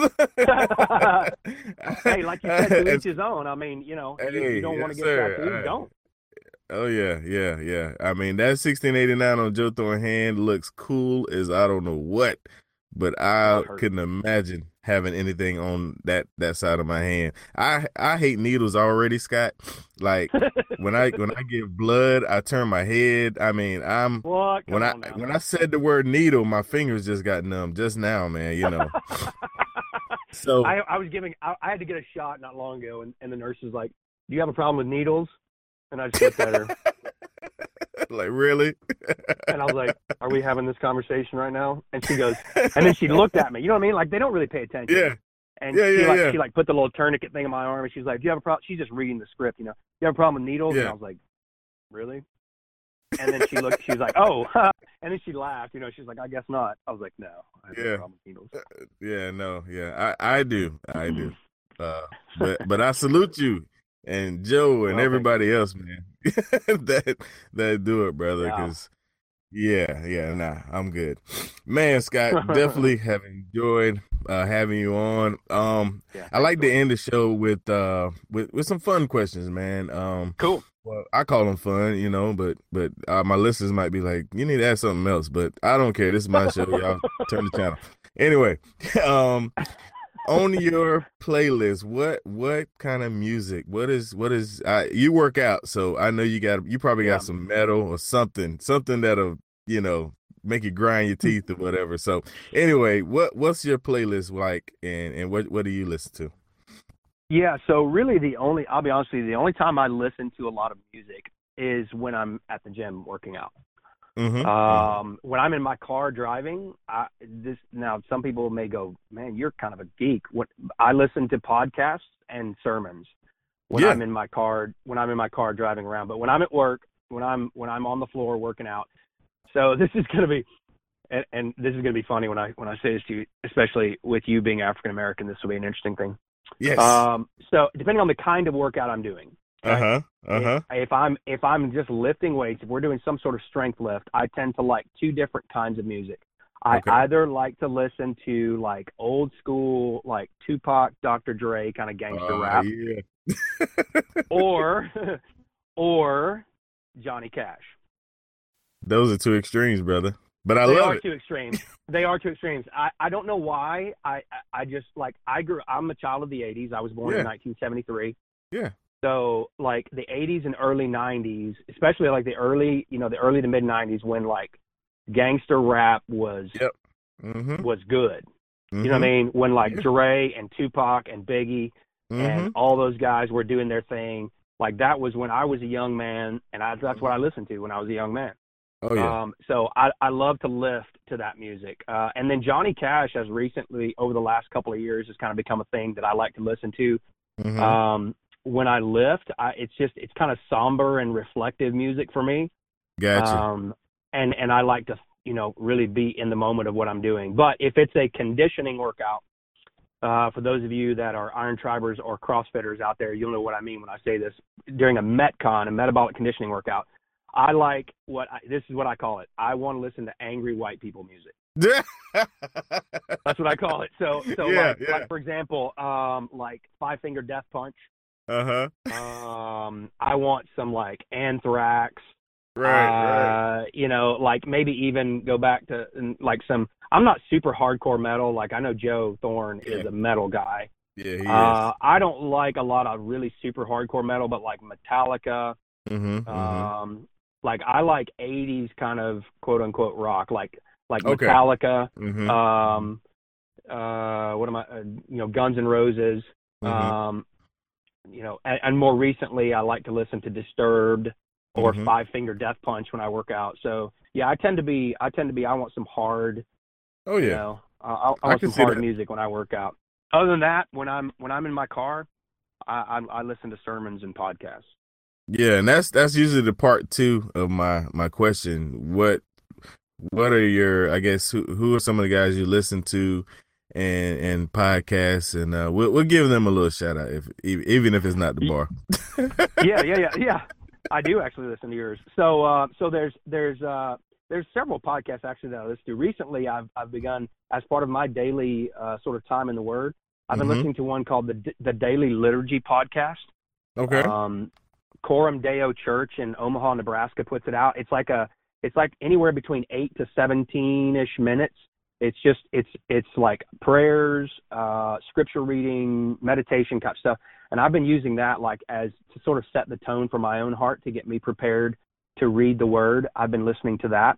like you said, to each his own. I mean, you know, you don't want to get tattoos, don't.
Oh, yeah. I mean, that 1689 on Joe Thorne hand looks cool as I don't know what, but I couldn't imagine having anything on that side of my hand. I hate needles already, Scott. Like when I get blood, I turn my head. I mean, when I said the word needle, my fingers just got numb just now, man, you know. So
I had to get a shot not long ago, and the nurse was like, "Do you have a problem with needles?" And I just looked at her.
Like, really?
And I was like, are we having this conversation right now? And she goes, and then she looked at me. You know what I mean? Like, they don't really pay attention.
Yeah.
And she put the little tourniquet thing in my arm, and she's like, do you have a problem? She's just reading the script, you know. Do you have a problem with needles?
Yeah.
And I was like, really? And then she was like, oh. And then she laughed, you know. She's like, I guess not. I was like, no, I have no problem with needles.
I do. But I salute you. And Joe and everybody else, man, that do it, brother. Because, I'm good, man. Scott, definitely have enjoyed having you on. I like to end the show with some fun questions, man.
Cool.
Well, I call them fun, you know, but my listeners might be like, you need to ask something else. But I don't care. This is my show. Y'all turn the channel. Anyway, on your playlist, what kind of music? What is you work out, so I know you probably got some metal or something that'll, you know, make you grind your teeth or whatever. So anyway, what's your playlist like, and what do you listen to?
Yeah, so really I'll be honest with you, the only time I listen to a lot of music is when I'm at the gym working out. When I'm in my car driving, now some people may go, man, you're kind of a geek. I listen to podcasts and sermons when I'm in my car driving around. But when I'm at work, when I'm on the floor working out, so this is going to be, and this is going to be funny when I say this to you, especially with you being African American, this will be an interesting thing.
Yes.
So depending on the kind of workout I'm doing. Right? If I'm just lifting weights, if we're doing some sort of strength lift, I tend to like two different kinds of music. I either like to listen to like old school, like Tupac, Dr. Dre kind of gangster rap, or Johnny Cash.
Those are two extremes, brother. But
They are two extremes. I don't know why. I just like I'm a child of the 80s. I was born in 1973.
Yeah.
So like the 80s and early 90s, especially like the early to mid 90s when like gangster rap was was good. You know what I mean? When like Dre and Tupac and Biggie and all those guys were doing their thing, like that was when I was a young man, and that's what I listened to when I was a young man.
Oh yeah.
So I love to lift to that music. And then Johnny Cash has recently, over the last couple of years, has kind of become a thing that I like to listen to. When I lift, it's kind of somber and reflective music for me.
Gotcha.
And I like to, really be in the moment of what I'm doing. But if it's a conditioning workout, for those of you that are Iron Tribers or CrossFitters out there, you'll know what I mean when I say this. During a Metcon, a metabolic conditioning workout, I like this is what I call it. I want to listen to angry white people music. That's what I call it. So like for example, like Five Finger Death Punch. I want some like Anthrax.
Right.
Like maybe even go back to like some. I'm not super hardcore metal. Like I know Joe Thorne is a metal guy.
Yeah, he is.
I don't like a lot of really super hardcore metal, but like Metallica. Like I like 80s kind of quote unquote rock, like Metallica. What am I? Guns N' Roses. And more recently, I like to listen to Disturbed or Five Finger Death Punch when I work out. So yeah, I tend to be. I want some hard.
Oh yeah.
I want some hard music when I work out. Other than that, when I'm in my car, I listen to sermons and podcasts.
Yeah, and that's usually the part two of my question. What are your, I guess, who are some of the guys you listen to and podcasts, and we'll give them a little shout out even if it's not the bar.
Yeah. I do actually listen to yours. So there's several podcasts actually that I listen to. Recently, I've begun, as part of my daily sort of time in the Word, I've been listening to one called the Daily Liturgy Podcast.
Okay.
Coram Deo Church in Omaha, Nebraska puts it out. It's like anywhere between 8 to 17-ish minutes. It's like prayers, scripture reading, meditation type stuff. And I've been using that like as to sort of set the tone for my own heart to get me prepared to read the Word. I've been listening to that.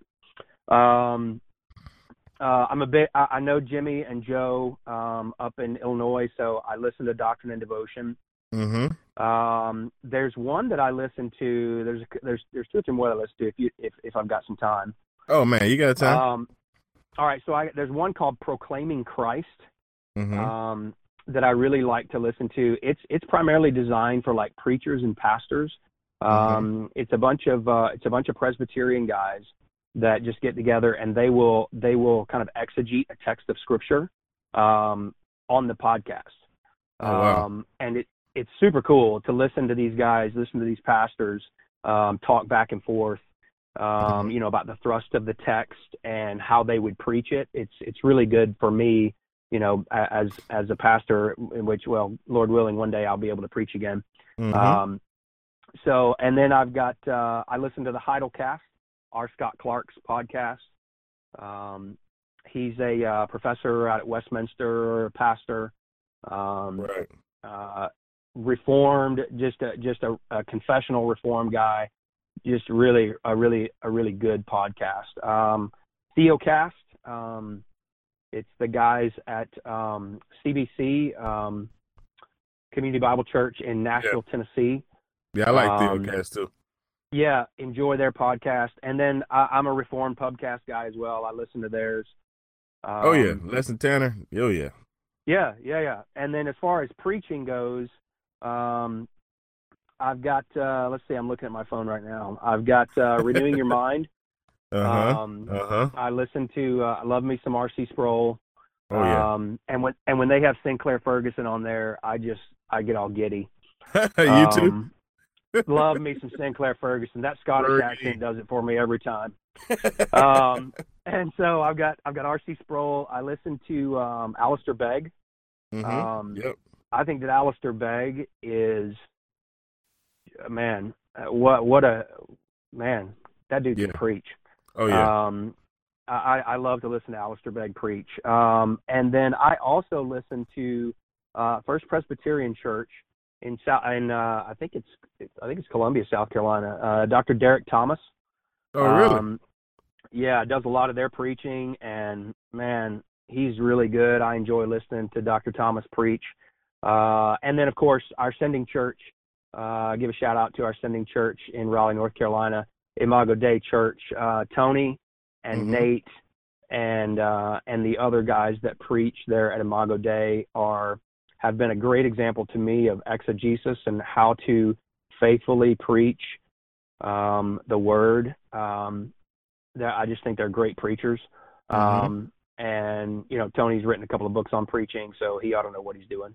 I know Jimmy and Joe up in Illinois, so I listen to Doctrine and Devotion. There's one that I listen to. There's two or three more that I listen to if I've got some time.
Oh man, you got time.
All right, so there's one called Proclaiming Christ that I really like to listen to. It's primarily designed for like preachers and pastors. It's a bunch of Presbyterian guys that just get together and they will kind of exegete a text of Scripture on the podcast.
Oh, wow.
And it's super cool to listen to these guys, listen to these pastors talk back and forth, about the thrust of the text and how they would preach it. It's really good for me, as a pastor, in which, well, Lord willing, one day I'll be able to preach again. So, and then I've got, I listen to the Heidelcast, R. Scott Clark's podcast. He's a professor out at Westminster, pastor. Reformed, just a confessional Reformed guy, just a really good podcast. Theocast, it's the guys at CBC, Community Bible Church in Nashville, Tennessee.
Yeah, I like Theocast too.
Yeah, enjoy their podcast. And then I'm a Reformed Pubcast guy as well. I listen to theirs.
Lesson Tanner. Oh yeah.
Yeah. And then as far as preaching goes, I've got, let's see, I'm looking at my phone right now. I've got Renewing Your Mind. I listen to, I love me some R.C. Sproul.
Oh, yeah.
And when they have Sinclair Ferguson on there, I get all giddy.
You too?
Love me some Sinclair Ferguson. That Scottish accent does it for me every time. And so I've got R.C. Sproul. I listen to Alistair Begg. I think that Alistair Begg is, man, that dude can preach.
Oh yeah.
I love to listen to Alistair Begg preach. And then I also listen to First Presbyterian Church in I think it's Columbia, South Carolina. Dr. Derek Thomas.
Oh really?
Yeah, does a lot of their preaching, and man, He's really good. I enjoy listening to Dr. Thomas preach. And then, of course, our sending church. Give a shout out to our sending church in Raleigh, North Carolina, Imago Dei Church. Tony and Nate and the other guys that preach there at Imago Dei have been a great example to me of exegesis and how to faithfully preach the word. I just think they're great preachers. And, Tony's written a couple of books on preaching, so he ought to know what he's doing.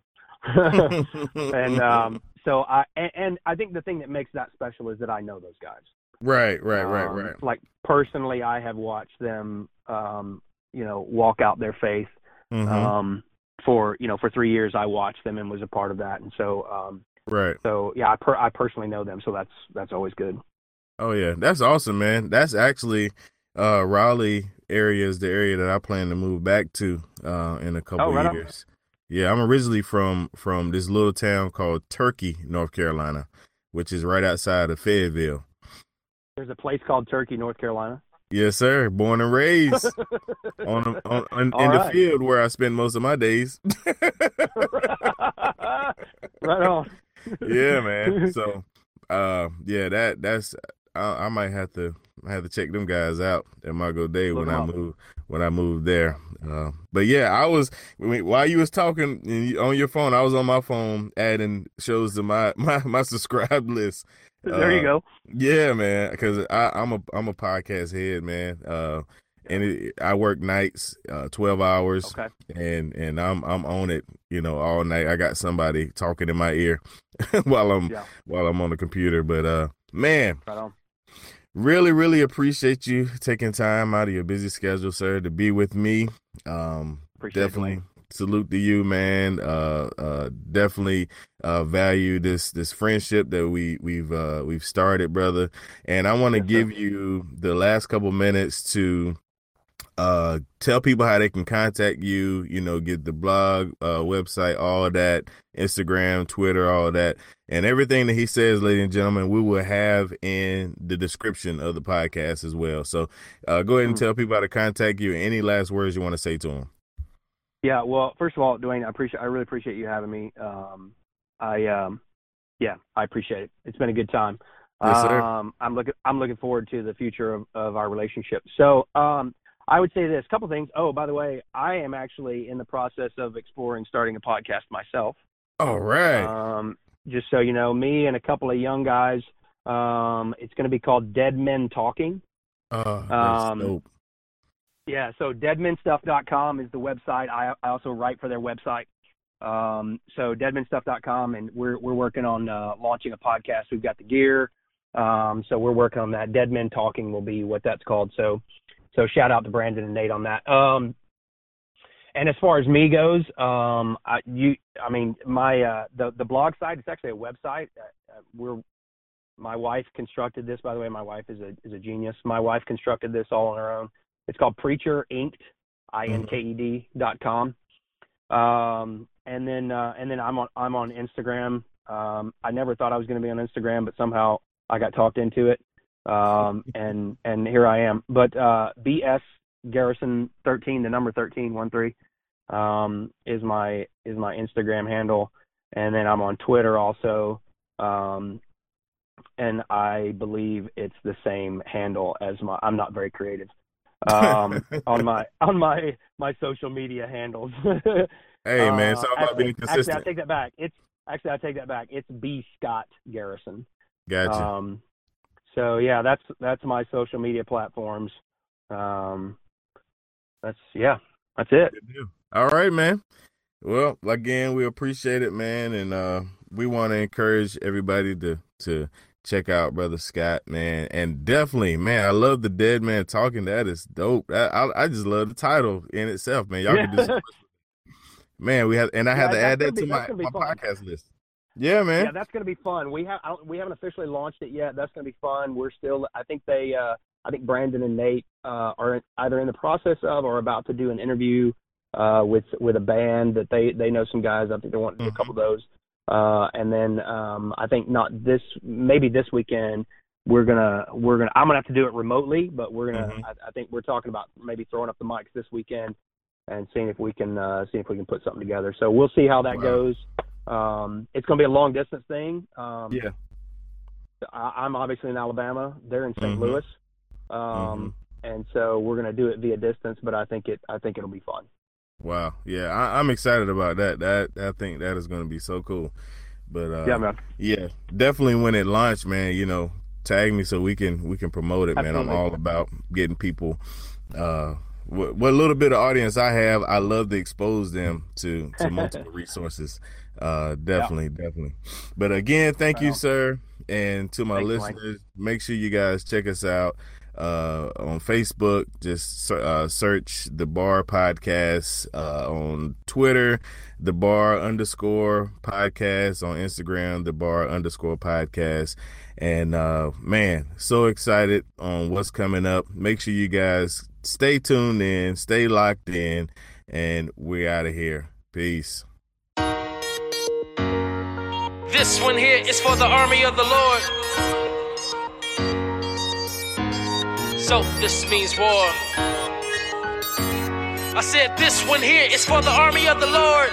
And so I think the thing that makes that special is that I know those guys. Right. Like personally, I have watched them, walk out their faith. For 3 years, I watched them and was a part of that. And so, So yeah, I personally know them. So that's always good.
Oh yeah. That's awesome, man. That's actually, Raleigh area is the area that I plan to move back to, in a couple of years. Yeah, I'm originally from this little town called Turkey, North Carolina, which is right outside of Fayetteville.
There's a place called Turkey, North Carolina?
Yes, sir. Born and raised in the field where I spend most of my days.
Right on.
Yeah, man. So, that's I might have to check them guys out at Imago Dei when I move there. But yeah, while you was talking on your phone, I was on my phone adding shows to my subscribed list.
There you go.
Yeah, man, because I'm a podcast head, man. And I work nights, 12 hours. Okay. And I'm on it, all night. I got somebody talking in my ear while I'm on the computer. But man. Right on. Really, really appreciate you taking time out of your busy schedule, sir, to be with me. Definitely salute to you, man. Definitely value this friendship that we've started, brother. And I want to give you the last couple minutes to tell people how they can contact you, get the blog, website, all that, Instagram, Twitter, all that, and everything that he says, ladies and gentlemen, we will have in the description of the podcast as well. So go ahead and tell people how to contact you. Any last words you want to say to them?
Yeah. Well, first of all, Dwayne, I really appreciate you having me. I appreciate it. It's been a good time.
Yes, sir.
I'm looking forward to the future of our relationship. So, I would say this, couple things. Oh, by the way, I am actually in the process of exploring starting a podcast myself.
All right.
Just so you know, me and a couple of young guys. It's going to be called Dead Men Talking.
That's dope.
Yeah, so deadmenstuff.com is the website. I also write for their website. So deadmenstuff.com, and we're working on launching a podcast. We've got the gear. So we're working on that. Dead Men Talking will be what that's called. So shout out to Brandon and Nate on that. And as far as me goes, the blog site, it's actually a website. My wife constructed this, by the way. My wife is a genius. My wife constructed this all on her own. It's called PreacherInked, INKED.com. And then I'm on Instagram. I never thought I was going to be on Instagram, but somehow I got talked into it. And here I am. But BS Garrison 13, the number 13, 13, is my Instagram handle, and then I'm on Twitter also. And I believe it's the same handle as I'm not very creative on my social media handles.
Hey man, it's all about being consistent.
Actually, I take that back. It's B Scott Garrison.
Gotcha.
So yeah, that's my social media platforms. That's it.
All right, man. Well, again, we appreciate it, man, and we want to encourage everybody to check out Brother Scott, man, and definitely, man, I love the Dead Man Talking. That is dope. I just love the title in itself, man. Y'all can do so man. I had to add that to my podcast list. Yeah, man.
Yeah, that's going to be fun. We haven't officially launched it yet. That's going to be fun. We're still, I think Brandon and Nate are either in the process of or about to do an interview with a band that they know some guys. I think they want to do a couple of those. And then I think maybe this weekend I'm gonna have to do it remotely, but I think we're talking about maybe throwing up the mics this weekend and seeing if we can put something together. So we'll see how that goes. It's going to be a long distance thing.
Yeah.
I'm obviously in Alabama. They're in St. Louis. And so we're going to do it via distance, but I think it'll be fun.
Wow. Yeah. I'm excited about that. I think that is going to be so cool. But
yeah, man.
Yeah, definitely when it launched, man, you know, tag me so we can promote it,
Absolutely.
man. I'm all about getting people, what little bit of audience I have, I love to expose them to multiple resources. Definitely. But again, thank you, sir. And to my listeners, make sure you guys check us out on Facebook. Just search The Bar Podcast. On Twitter, The Bar_podcast. On Instagram, The Bar_podcast. And man, so excited on what's coming up. Make sure you guys stay tuned in, stay locked in, and we're out of here. Peace.
This one here is for the army of the Lord. So this means war. I said this one here is for the army of the Lord.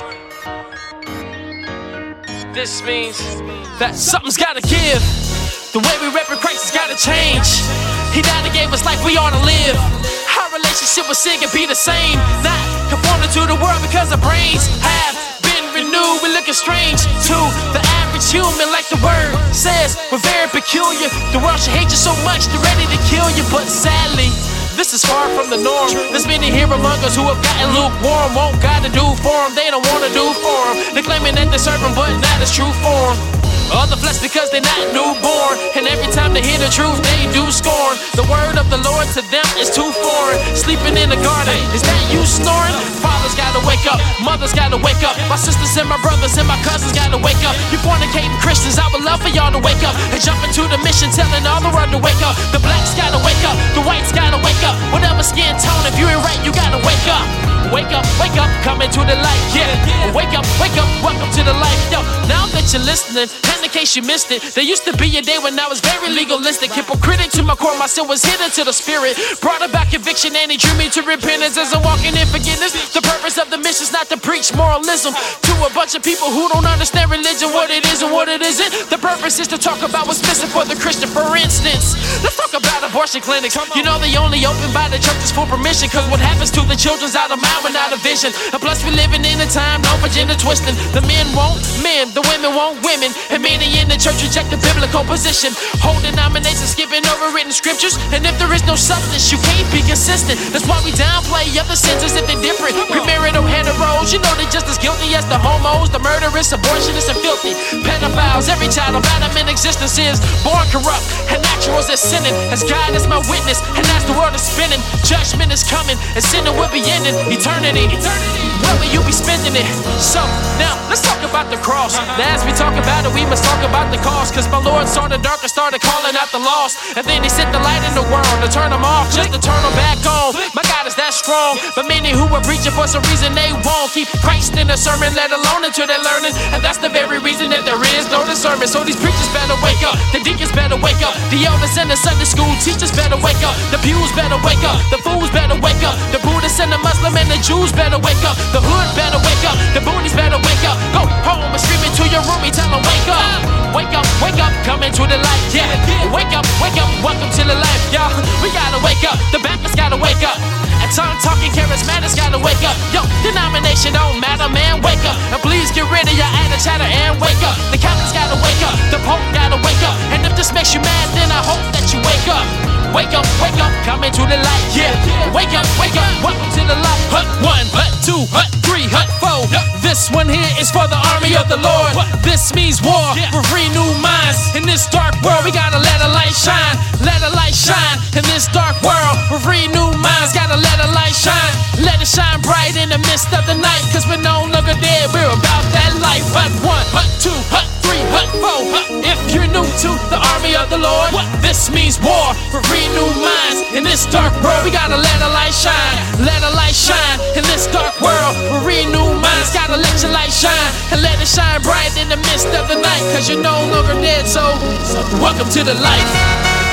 This means that something's gotta give. The way we represent Christ has gotta change. He died and gave us life, we ought to live. Our relationship with sin can be the same. Not conforming to the world because our brains have been renewed. We're looking strange to the average human, like the word says. We're very peculiar. The world should hate you so much, they're ready to kill you. But sadly, this is far from the norm. There's many here among us who have gotten lukewarm. Want God to do for them, they don't want to do for them. They're claiming that they serve him, but not his true form. All the flesh because they're not newborn. And every time they hear the truth, they do scorn. The word of the Lord to them is too foreign. Sleeping in the garden, is that you snoring? Fathers gotta wake up, mothers gotta wake up. My sisters and my brothers and my cousins gotta wake up. You fornicating Christians, I would love for y'all to wake up and jump into the mission, telling all the world to wake up. The blacks gotta wake up, the whites gotta wake up. Whatever skin tone, if you ain't right, you gotta wake up. Wake up, come into the light, yeah. Wake up, welcome to the light, yo. Now that you're listening, and in case you missed it, there used to be a day when I was very legalistic, hypocritic to my core, my sin was hidden to the spirit. Brought about conviction and he drew me to repentance as I'm walking in forgiveness. The purpose of the mission is not to preach moralism to a bunch of people who don't understand religion, what it is and what it isn't. The purpose is to talk about what's missing for the Christian. For instance, let's talk about abortion clinics. You know they only open by the church's full permission, cause what happens to the children's out of mind without a vision. And plus we're living in a time known for gender twisting. The men want men, the women want women, and many in the church reject the biblical position. Whole denominations skipping over written scriptures, and if there is no substance, you can't be consistent. That's why we downplay other sins as if they're different. Premarital heteros, you know they're just as guilty as the homos, the murderers, abortionists, and filthy pedophiles. Every child of Adam in existence is born corrupt, and naturals are sinning. As God is my witness, and as the world is spinning, judgment is coming, and sinning will be ending. Eternity, where will you be spending it? So, now, let's talk about the cross. Now, as we talk about it, we must talk about the cause. Cause my Lord saw the dark and started calling out the lost. And then he sent the light in the world to turn them off, just to turn them back on. My God is that strong. But many who are preaching for some reason, they won't keep Christ in the sermon, let alone until they're learning. And that's the very reason that there is no discernment. So these preachers better wake up, the deacons better wake up, the elders and the Sunday school teachers better wake up, the pews better wake up, the fools better wake up, the Buddhists and the Muslim and the Jews better wake up, the hood better wake up, the boonies better wake up. Go home and scream into your room, tell them wake up. Wake up, come into the light, yeah. Wake up, welcome to the life, y'all. We gotta wake up, the Baptists gotta wake up, and tongue-talking charismatics gotta wake up. Yo, denomination don't matter, man, wake up. And please get rid of your idle chatter and wake up. The Catholics gotta wake up, the Pope gotta wake up. And if this makes you mad, then I hope that you wake up. Wake up, come into the light, yeah. Wake up, welcome to the light. Hut 1, hut 2, hut 3, hut 4. This one here is for the army of the Lord. This means war for free new minds. In this dark world, we gotta let a light shine. Let a light shine in this dark world. For free new minds, gotta let a light shine. Let it shine bright in the midst of the night. Cause we're no longer dead, we're about that life. Hut 1, hut 2, hut 3, hut 4. If you're new to the army of the Lord, this means war for free new minds. In this dark world, we gotta let a light shine. Let a light shine in this dark world. For free new minds, gotta let your light shine. And let it shine bright in the midst of the night. Cause you're no longer dead, so welcome to the light.